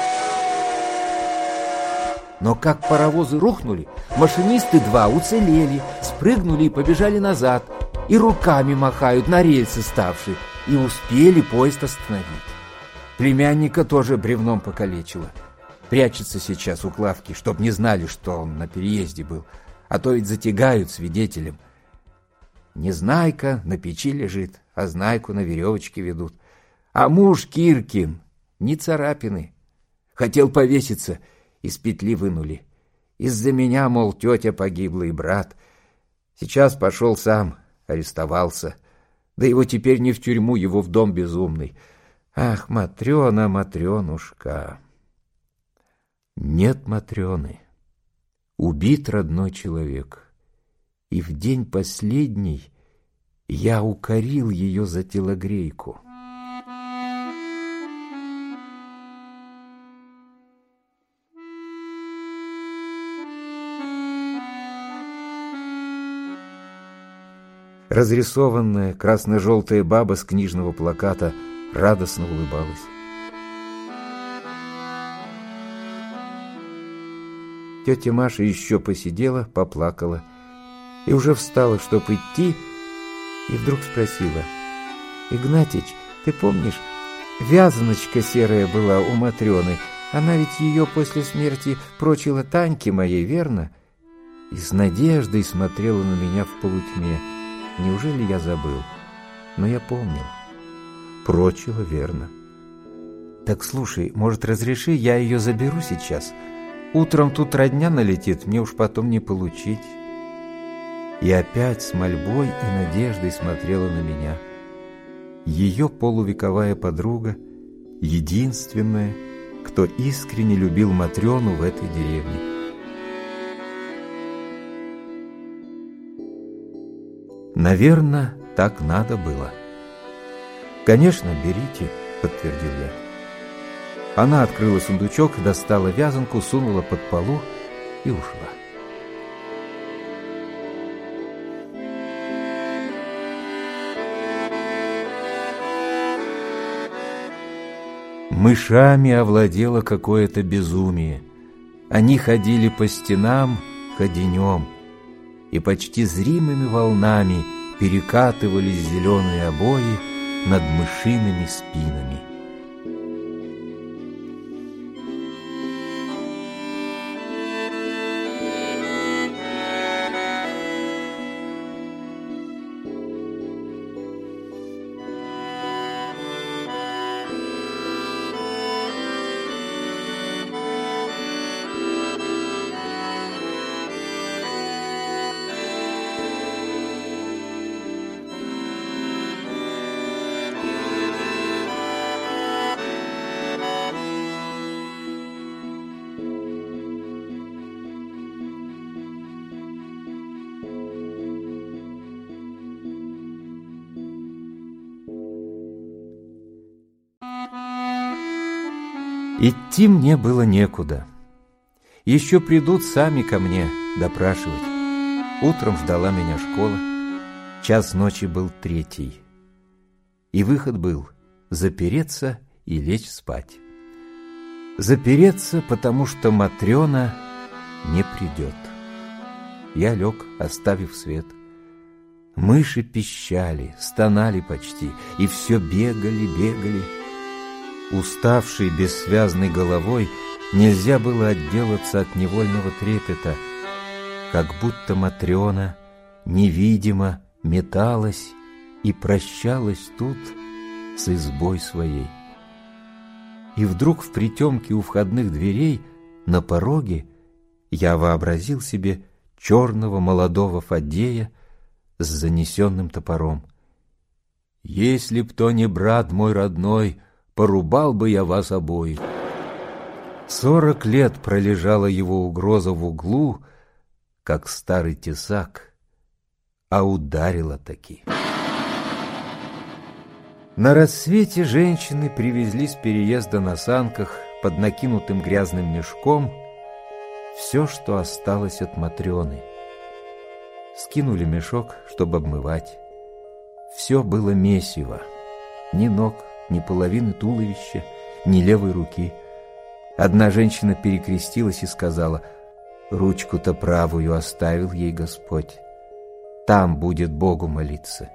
S1: Но как паровозы рухнули, машинисты два уцелели, спрыгнули и побежали назад, и руками махают на рельсы ставшие, и успели поезд остановить. Племянника тоже бревном покалечило. Прячется сейчас у Клавки, чтоб не знали, что он на переезде был, а то ведь затягают свидетелем. Незнайка на печи лежит, а Знайку на веревочке ведут. А муж Киркин ни царапины. Хотел повеситься, из петли вынули. Из-за меня, мол, тетя погибла и брат. Сейчас пошел сам, арестовался. Да его теперь не в тюрьму, его в дом безумный. Ах, Матрена, Матренушка. Нет Матрены. Убит родной человек. И в день последний я укорил ее за телогрейку. Разрисованная красно-желтая баба с книжного плаката радостно улыбалась. Тетя Маша еще посидела, поплакала и уже встала, чтоб идти, и вдруг спросила: «Игнатич, ты помнишь, вязаночка серая была у Матрены? Она ведь ее после смерти прочила Таньке моей, верно?» И с надеждой смотрела на меня в полутьме. Неужели я забыл? Но я помнил. Прочила, верно. Так слушай, может, разреши, я ее заберу сейчас? Утром тут родня налетит, мне уж потом не получить. И опять с мольбой и надеждой смотрела на меня. Ее полувековая подруга, единственная, кто искренне любил Матрену в этой деревне. Наверное, так надо было. «Конечно, берите», — подтвердил я. Она открыла сундучок, достала вязанку, сунула под полу и ушла. Мышами овладело какое-то безумие. Они ходили по стенам ходенем, и почти зримыми волнами перекатывались зеленые обои над мышиными спинами. Идти мне было некуда. Еще придут сами ко мне допрашивать. Утром ждала меня школа. Час ночи был 3, и выход был запереться и лечь спать. Запереться, потому что Матрена не придет. Я лег, оставив свет. Мыши пищали, стонали почти, и все бегали. Уставший бессвязной головой, нельзя было отделаться от невольного трепета, как будто Матрена невидимо металась и прощалась тут с избой своей. И вдруг в притемке у входных дверей на пороге я вообразил себе черного молодого Фаддея с занесенным топором. «Если б то не брат мой родной, порубал бы я вас обоих». 40 лет пролежала его угроза в углу, как старый тесак, а ударила таки. На рассвете женщины привезли с переезда на санках под накинутым грязным мешком все, что осталось от Матрены. Скинули мешок, чтобы обмывать. Все было месиво. Ни ног, ни половины туловища, ни левой руки. Одна женщина перекрестилась и сказала: «Ручку-то правую оставил ей Господь. Там будет Богу молиться».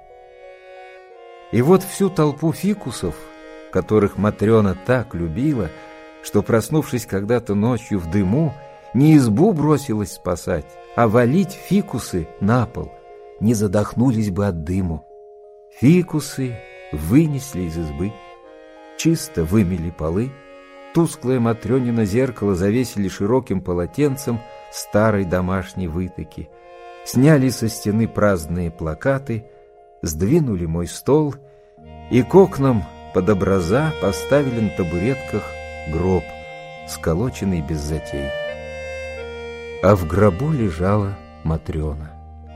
S1: И вот всю толпу фикусов, которых Матрена так любила, что, проснувшись когда-то ночью в дыму, не избу бросилась спасать, а валить фикусы на пол, не задохнулись бы от дыму. Фикусы вынесли из избы, чисто вымели полы, тусклое Матрёнино зеркало завесили широким полотенцем старой домашней вытоки, сняли со стены праздные плакаты, сдвинули мой стол и к окнам под образа поставили на табуретках гроб, сколоченный без затей. А в гробу лежала Матрена.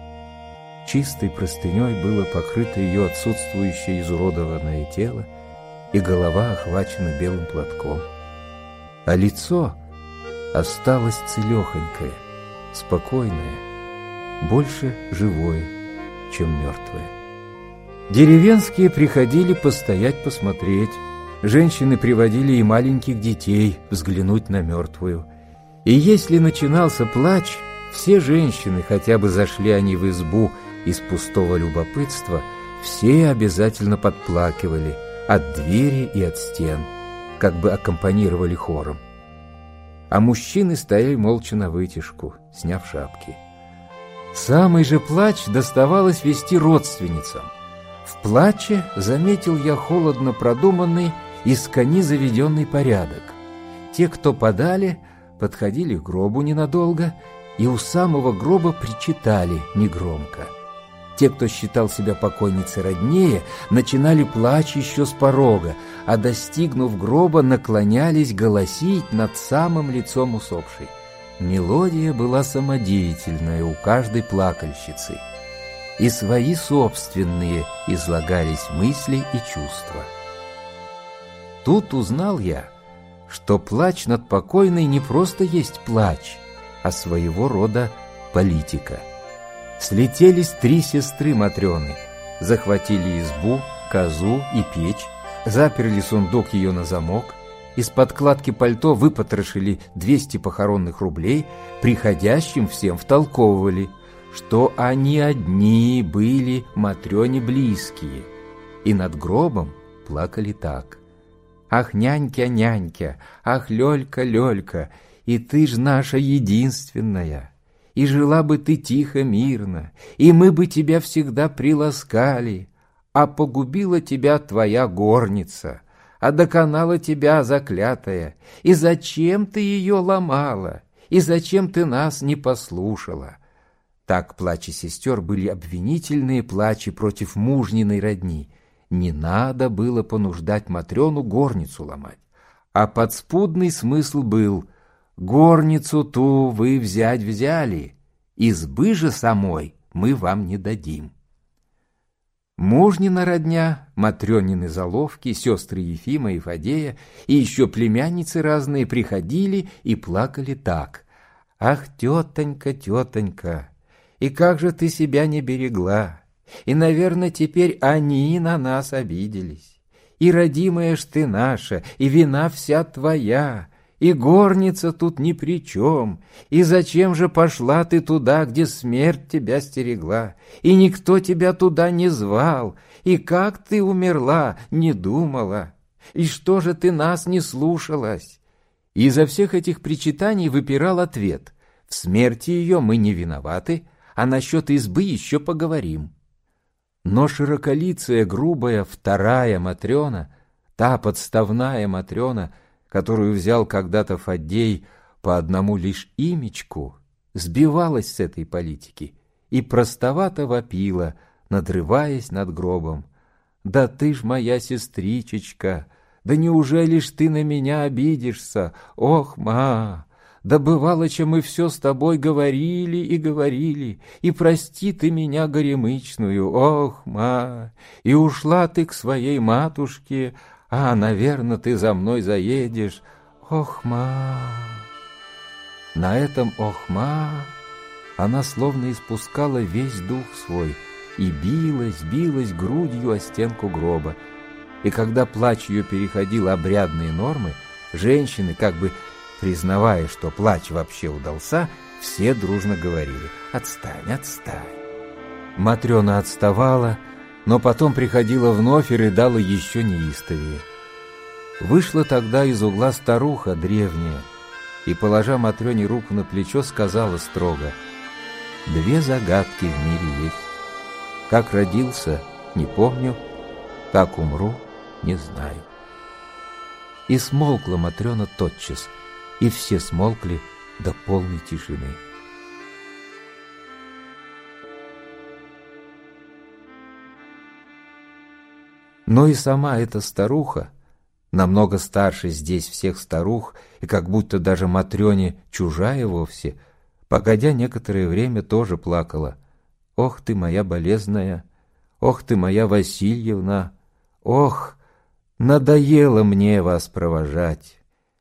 S1: Чистой простыней было покрыто ее отсутствующее изуродованное тело, и голова охвачена белым платком. А лицо осталось целехонькое, спокойное, больше живое, чем мертвое. Деревенские приходили постоять посмотреть, женщины приводили и маленьких детей взглянуть на мертвую. И если начинался плач, все женщины, хотя бы зашли они в избу из пустого любопытства, все обязательно подплакивали от двери и от стен, как бы аккомпанировали хором. А мужчины стояли молча навытяжку, сняв шапки. Самый же плач доставалось вести родственницам. В плаче заметил я холодно продуманный, из кони заведенный порядок. Те, кто подали, подходили к гробу ненадолго и у самого гроба причитали негромко. Те, кто считал себя покойницей роднее, начинали плач еще с порога, а, достигнув гроба, наклонялись голосить над самым лицом усопшей. Мелодия была самодеятельная у каждой плакальщицы, и свои собственные излагались мысли и чувства. Тут узнал я, что плач над покойной не просто есть плач, а своего рода политика. Слетелись 3 сестры Матрены, захватили избу, козу и печь, заперли сундук ее на замок, из подкладки пальто выпотрошили 200 похоронных рублей, приходящим всем втолковывали, что они одни были Матрене близкие, и над гробом плакали так: «Ах, нянька, нянька, ах, Лёлька, Лёлька, и ты ж наша единственная, и жила бы ты тихо, мирно, и мы бы тебя всегда приласкали, а погубила тебя твоя горница, а доконала тебя заклятая, и зачем ты ее ломала, и зачем ты нас не послушала?» Так плачи сестер были обвинительные плачи против мужниной родни. Не надо было понуждать Матрену горницу ломать. А подспудный смысл был: горницу ту вы взять взяли, избы же самой мы вам не дадим. Мужнина родня, Матрёнины заловки, сестры Ефима и Фадея и еще племянницы разные приходили и плакали так: «Ах, тетонька, тетонька, и как же ты себя не берегла, И, наверное, теперь они на нас обиделись. И родимая ж ты наша, и вина вся твоя, и горница тут ни при чем, и зачем же пошла ты туда, где смерть тебя стерегла, и никто тебя туда не звал, и как ты умерла, не думала, и что же ты нас не слушалась? И изо всех этих причитаний выпирал ответ: в смерти ее мы не виноваты, а насчет избы еще поговорим. Но широколицая, грубая вторая Матрена, та подставная Матрена, которую взял когда-то Фаддей по одному лишь имечку, сбивалась с этой политики и простовато вопила, надрываясь над гробом: «Да ты ж моя сестричечка! Да неужели ж ты на меня обидишься? Ох, ма! Да бывало, чем мы все с тобой говорили и говорили, и прости ты меня горемычную, ох, ма! И ушла ты к своей матушке, а, наверное, ты за мной заедешь, ох, ма!» На этом «ох, ма» она словно испускала весь дух свой и билась грудью о стенку гроба. И когда плач ее переходил обрядные нормы, женщины, как бы признавая, что плач вообще удался, все дружно говорили: «Отстань, отстань». Матрена отставала, но потом приходила вновь и рыдала еще неистовее. Вышла тогда из угла старуха древняя и, положа Матрене руку на плечо, сказала строго: «Две загадки в мире есть. Как родился, не помню, как умру, не знаю». И смолкла Матрена тотчас, и все смолкли до полной тишины. Но и сама эта старуха, намного старше здесь всех старух, и как будто даже Матрене чужая вовсе, погодя некоторое время, тоже плакала: «Ох ты моя болезная, ох ты моя Васильевна, ох, надоело мне вас провожать».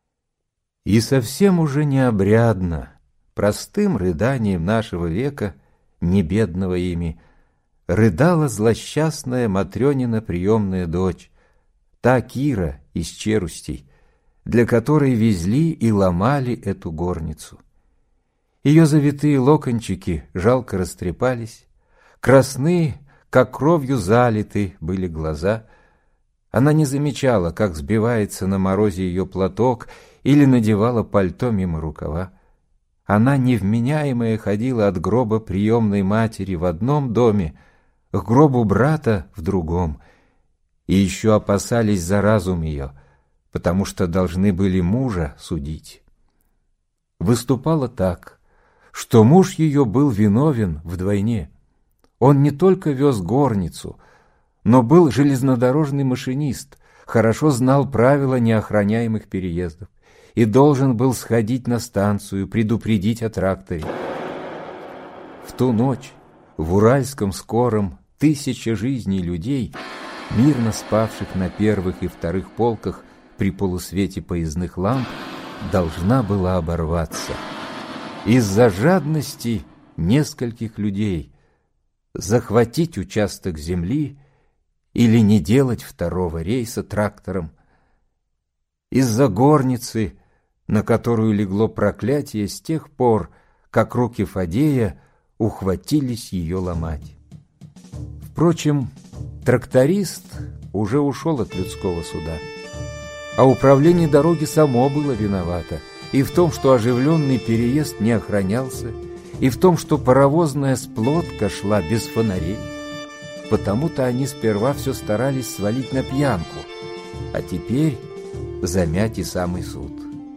S1: И совсем уже необрядно, простым рыданием нашего века, не бедного ими, рыдала злосчастная Матренина приемная дочь, та Кира из Черустей, для которой везли и ломали эту горницу. Ее завитые локончики жалко растрепались, красны, как кровью залиты были глаза. Она не замечала, как сбивается на морозе ее платок, или надевала пальто мимо рукава. Она, невменяемая, ходила от гроба приемной матери в одном доме к гробу брата в другом, и еще опасались за разум ее, потому что должны были мужа судить. Выступало так, что муж ее был виновен вдвойне. Он не только вез горницу, но был железнодорожный машинист, хорошо знал правила неохраняемых переездов и должен был сходить на станцию, предупредить о тракторе. В ту ночь в Уральском скором 1000 жизней людей, мирно спавших на первых и вторых полках при полусвете поездных ламп, должна была оборваться из-за жадности нескольких людей захватить участок земли или не делать второго рейса трактором, из-за горницы, на которую легло проклятие с тех пор, как руки Фаддея ухватились ее ломать. Впрочем, тракторист уже ушел от людского суда, а управление дороги само было виновато и в том, что оживленный переезд не охранялся, и в том, что паровозная сплотка шла без фонарей. Потому-то они сперва все старались свалить на пьянку, а теперь замять и самый суд.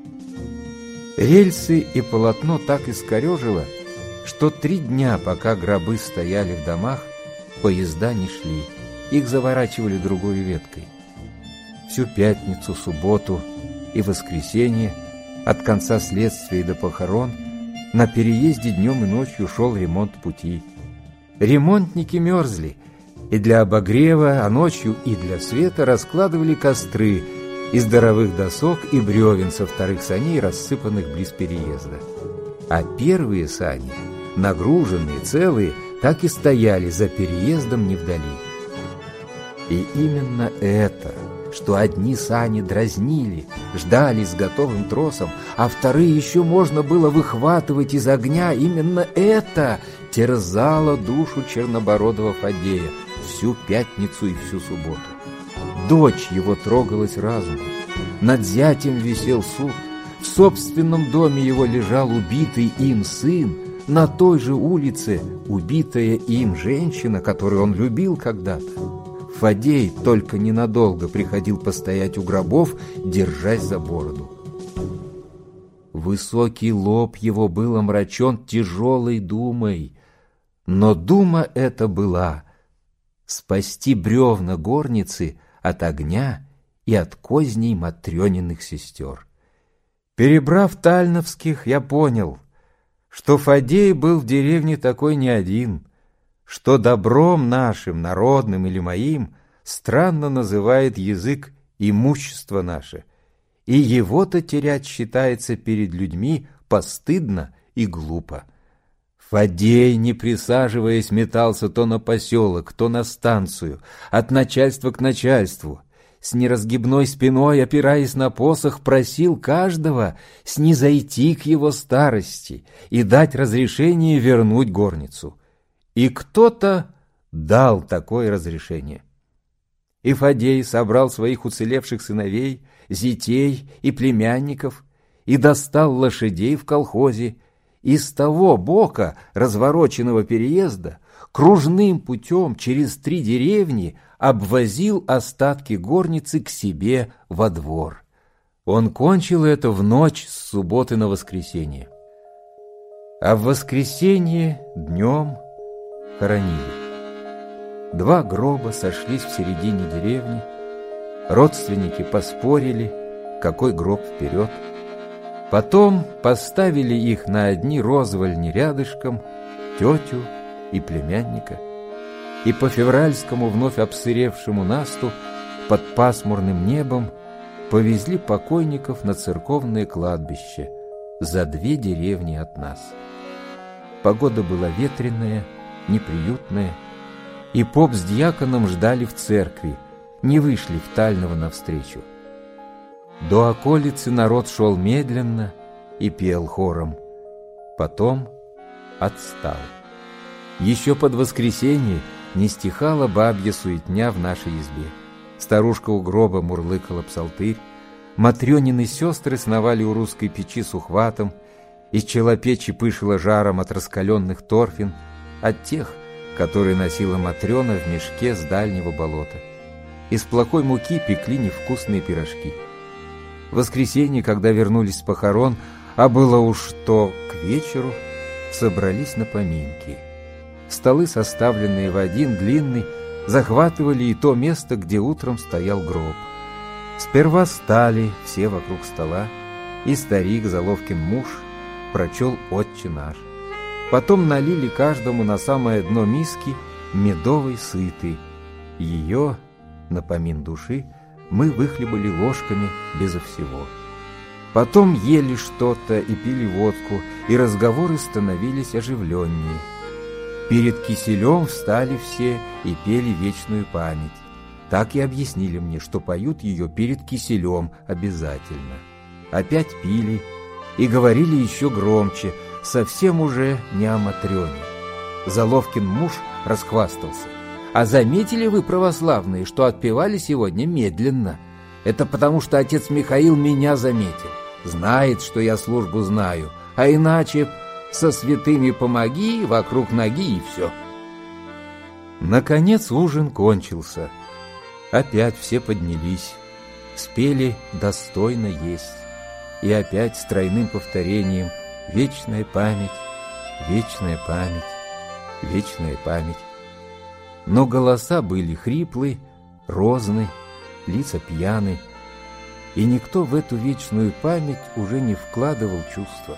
S1: Рельсы и полотно так искорежило, что 3 дня, пока гробы стояли в домах, поезда не шли, их заворачивали другой веткой. Всю пятницу, субботу и воскресенье, от конца следствия до похорон, на переезде днем и ночью шел ремонт пути. Ремонтники мерзли, и для обогрева, а ночью и для света раскладывали костры из здоровых досок и бревен со вторых саней, рассыпанных близ переезда. А первые сани, нагруженные, целые, так и стояли за переездом не вдали. И именно это, что одни сани дразнили, ждали с готовым тросом, а вторые еще можно было выхватывать из огня, именно это терзало душу чернобородого Фадея всю пятницу и всю субботу. Дочь его трогалась разумом, над зятем висел суд, в собственном доме его лежал убитый им сын, на той же улице убитая им женщина, которую он любил когда-то. Фадей только ненадолго приходил постоять у гробов, держась за бороду. Высокий лоб его был омрачен тяжелой думой, но дума эта была спасти бревна горницы от огня и от козней Матрёниных сестер. Перебрав Тальновских, я понял, что Фадей был в деревне такой не один, что добром нашим, народным или моим, странно называет язык имущество наше, и его-то терять считается перед людьми постыдно и глупо. Фадей, не присаживаясь, метался то на поселок, то на станцию, от начальства к начальству. С неразгибной спиной, опираясь на посох, просил каждого снизойти к его старости и дать разрешение вернуть горницу. И кто-то дал такое разрешение. И Фадей собрал своих уцелевших сыновей, зятей и племянников и достал лошадей в колхозе, и с того бока развороченного переезда кружным путем через 3 деревни обвозил остатки горницы к себе во двор. Он кончил это в ночь с субботы на воскресенье. А в воскресенье днем хоронили. 2 гроба сошлись в середине деревни. Родственники поспорили, какой гроб вперед. Потом поставили их на одни розвальни рядышком, тетю и племянника, и по февральскому вновь обсыревшему насту под пасмурным небом повезли покойников на церковное кладбище за 2 деревни от нас. Погода была ветреная, неприютная, и поп с дьяконом ждали в церкви, не вышли в Тального навстречу. До околицы народ шел медленно и пел хором. Потом отстал. Еще под воскресенье не стихала бабья суетня в нашей избе. Старушка у гроба мурлыкала псалтырь, Матрёнины сестры сновали у русской печи с ухватом, из челопечи пышило жаром от раскаленных торфин, от тех, которые носила Матрёна в мешке с дальнего болота. Из плохой муки пекли невкусные пирожки. В воскресенье, когда вернулись с похорон, а было уж то к вечеру, собрались на поминки. Столы, составленные в один длинный, захватывали и то место, где утром стоял гроб. Сперва стали все вокруг стола, и старик, Заловкин муж, прочел «Отче наш». Потом налили каждому на самое дно миски медовой сыты. Ее, напомин души, мы выхлебали ложками безо всего. Потом ели что-то и пили водку, и разговоры становились оживленнее. Перед киселем встали все и пели вечную память. Так и объяснили мне, что поют ее перед киселем обязательно. Опять пили и говорили еще громче, совсем уже не о Матрёне. Заловкин муж расхвастался: «А заметили вы, православные, что отпевали сегодня медленно? Это потому, что отец Михаил меня заметил. Знает, что я службу знаю, а иначе со святыми помоги, вокруг ноги и все». Наконец ужин кончился. Опять все поднялись, спели «Достойно есть». И опять с тройным повторением «Вечная память, вечная память, вечная память». Но голоса были хриплы, розны, лица пьяны, и никто в эту вечную память уже не вкладывал чувства.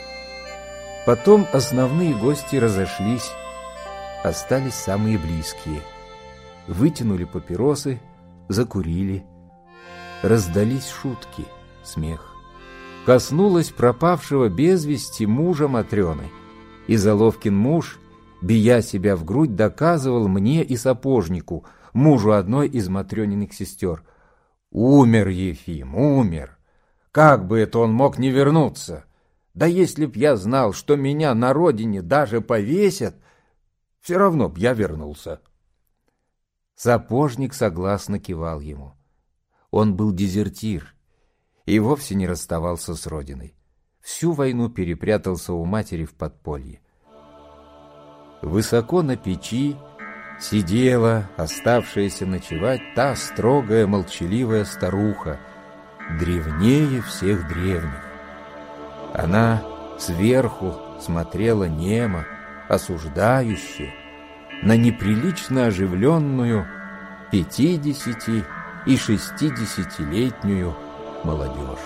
S1: Потом основные гости разошлись, остались самые близкие. Вытянули папиросы, закурили. Раздались шутки, смех. Коснулась пропавшего без вести мужа Матрёны, и Заловкин муж бия себя в грудь, доказывал мне и сапожнику, мужу одной из Матрёниных сестер: «Умер Ефим, умер! Как бы это он мог не вернуться? Да если б я знал, что меня на родине даже повесят, все равно б я вернулся». Сапожник согласно кивал ему. Он был дезертир и вовсе не расставался с родиной. Всю войну перепрятался у матери в подполье. Высоко на печи сидела, оставшаяся ночевать, та строгая, молчаливая старуха, древнее всех древних. Она сверху смотрела немо, осуждающе, на неприлично оживленную 50- и 60-летнюю молодежь.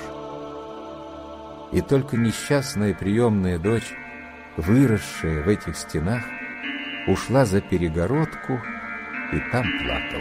S1: И только несчастная приемная дочь, выросшая в этих стенах, ушла за перегородку и там плакала.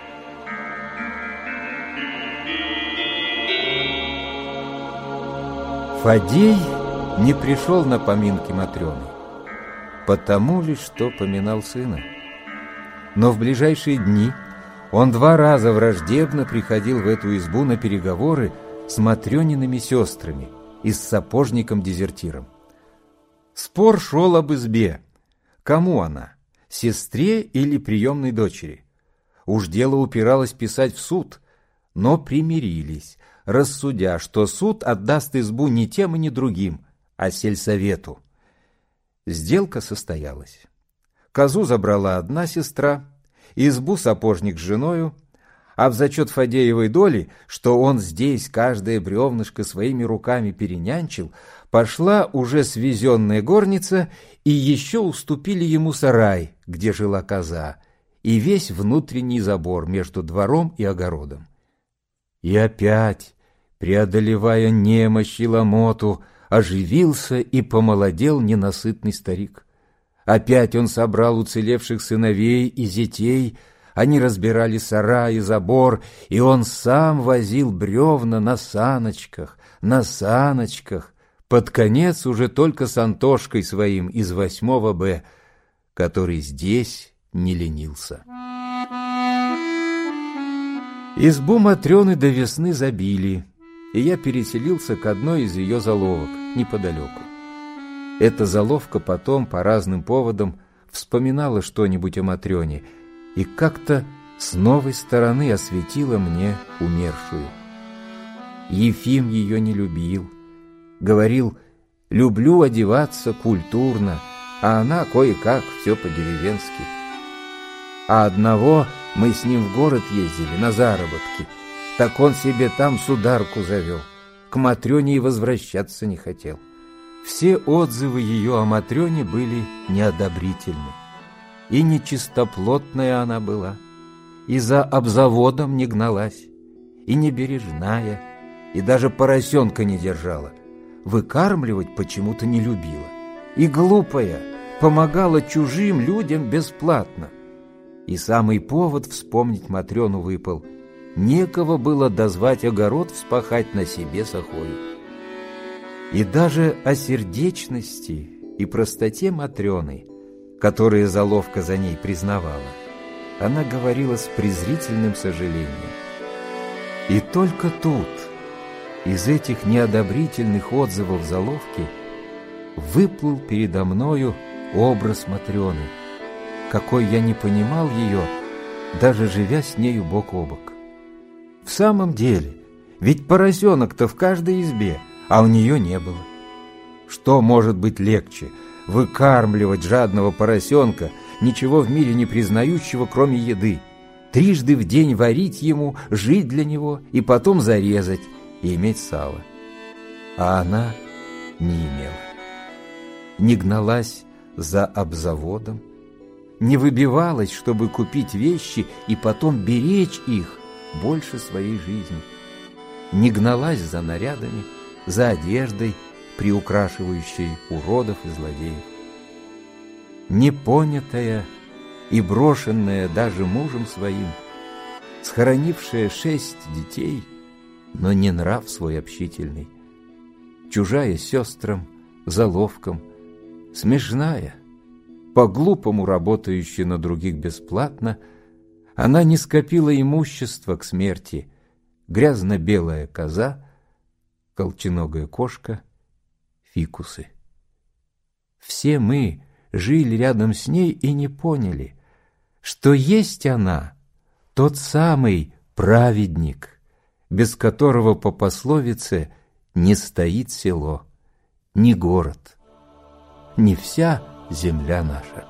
S1: Фадей не пришел на поминки Матрёны, потому лишь что поминал сына. Но в ближайшие дни он 2 раза враждебно приходил в эту избу на переговоры с Матрёниными сестрами и с сапожником-дезертиром. Спор шел об избе. Кому она, сестре или приемной дочери? Уж дело упиралось писать в суд, но примирились, рассудя, что суд отдаст избу не тем и не другим, а сельсовету. Сделка состоялась. Козу забрала одна сестра, избу сапожник с женою, а в зачет Фадеевой доли, что он здесь каждое бревнышко своими руками перенянчил, пошла уже свезенная горница, и еще уступили ему сарай, где жила коза, и весь внутренний забор между двором и огородом. И опять, преодолевая немощь и ломоту, оживился и помолодел ненасытный старик. Опять он собрал уцелевших сыновей и зятей, они разбирали сарай и забор, и он сам возил бревна на саночках, под конец уже только с Антошкой своим из 8 Б, который здесь не ленился. Избу Матрёны до весны забили, и я переселился к одной из ее заловок неподалеку. Эта заловка потом по разным поводам вспоминала что-нибудь о Матрёне и как-то с новой стороны осветила мне умершую. Ефим ее не любил. Говорил: люблю одеваться культурно, а она кое-как все по-деревенски. А одного мы с ним в город ездили на заработки, так он себе там сударку завел, к Матрёне и возвращаться не хотел. Все отзывы ее о Матрёне были неодобрительны. И нечистоплотная она была, и за обзаводом не гналась, и небережная, и даже поросенка не держала, выкармливать почему-то не любила, и глупая, помогала чужим людям бесплатно. И самый повод вспомнить Матрёну выпал: некого было дозвать огород вспахать на себе с охою. И даже о сердечности и простоте Матрёны, которые заловка за ней признавала, она говорила с презрительным сожалением. И только тут, из этих неодобрительных отзывов заловки, выплыл передо мною образ Матрёны, какой я не понимал ее, даже живя с нею бок о бок. В самом деле, ведь поросенок-то в каждой избе, а у нее не было. Что может быть легче — выкармливать жадного поросенка, ничего в мире не признающего, кроме еды, 3 в день варить ему, жить для него и потом зарезать и иметь сало? А она не имела. Не гналась за обзаводом, не выбивалась, чтобы купить вещи и потом беречь их больше своей жизни, не гналась за нарядами, за одеждой, приукрашивающей уродов и злодеев. Непонятая и брошенная даже мужем своим, схоронившая 6 детей, но не нрав свой общительный, чужая сестрам, заловкам, смешная, по-глупому работающая на других бесплатно, она не скопила имущества к смерти, грязно-белая коза, колченогая кошка, фикусы. Все мы жили рядом с ней и не поняли, что есть она, тот самый праведник, без которого по пословице не стоит село, ни город, ни вся земля наша.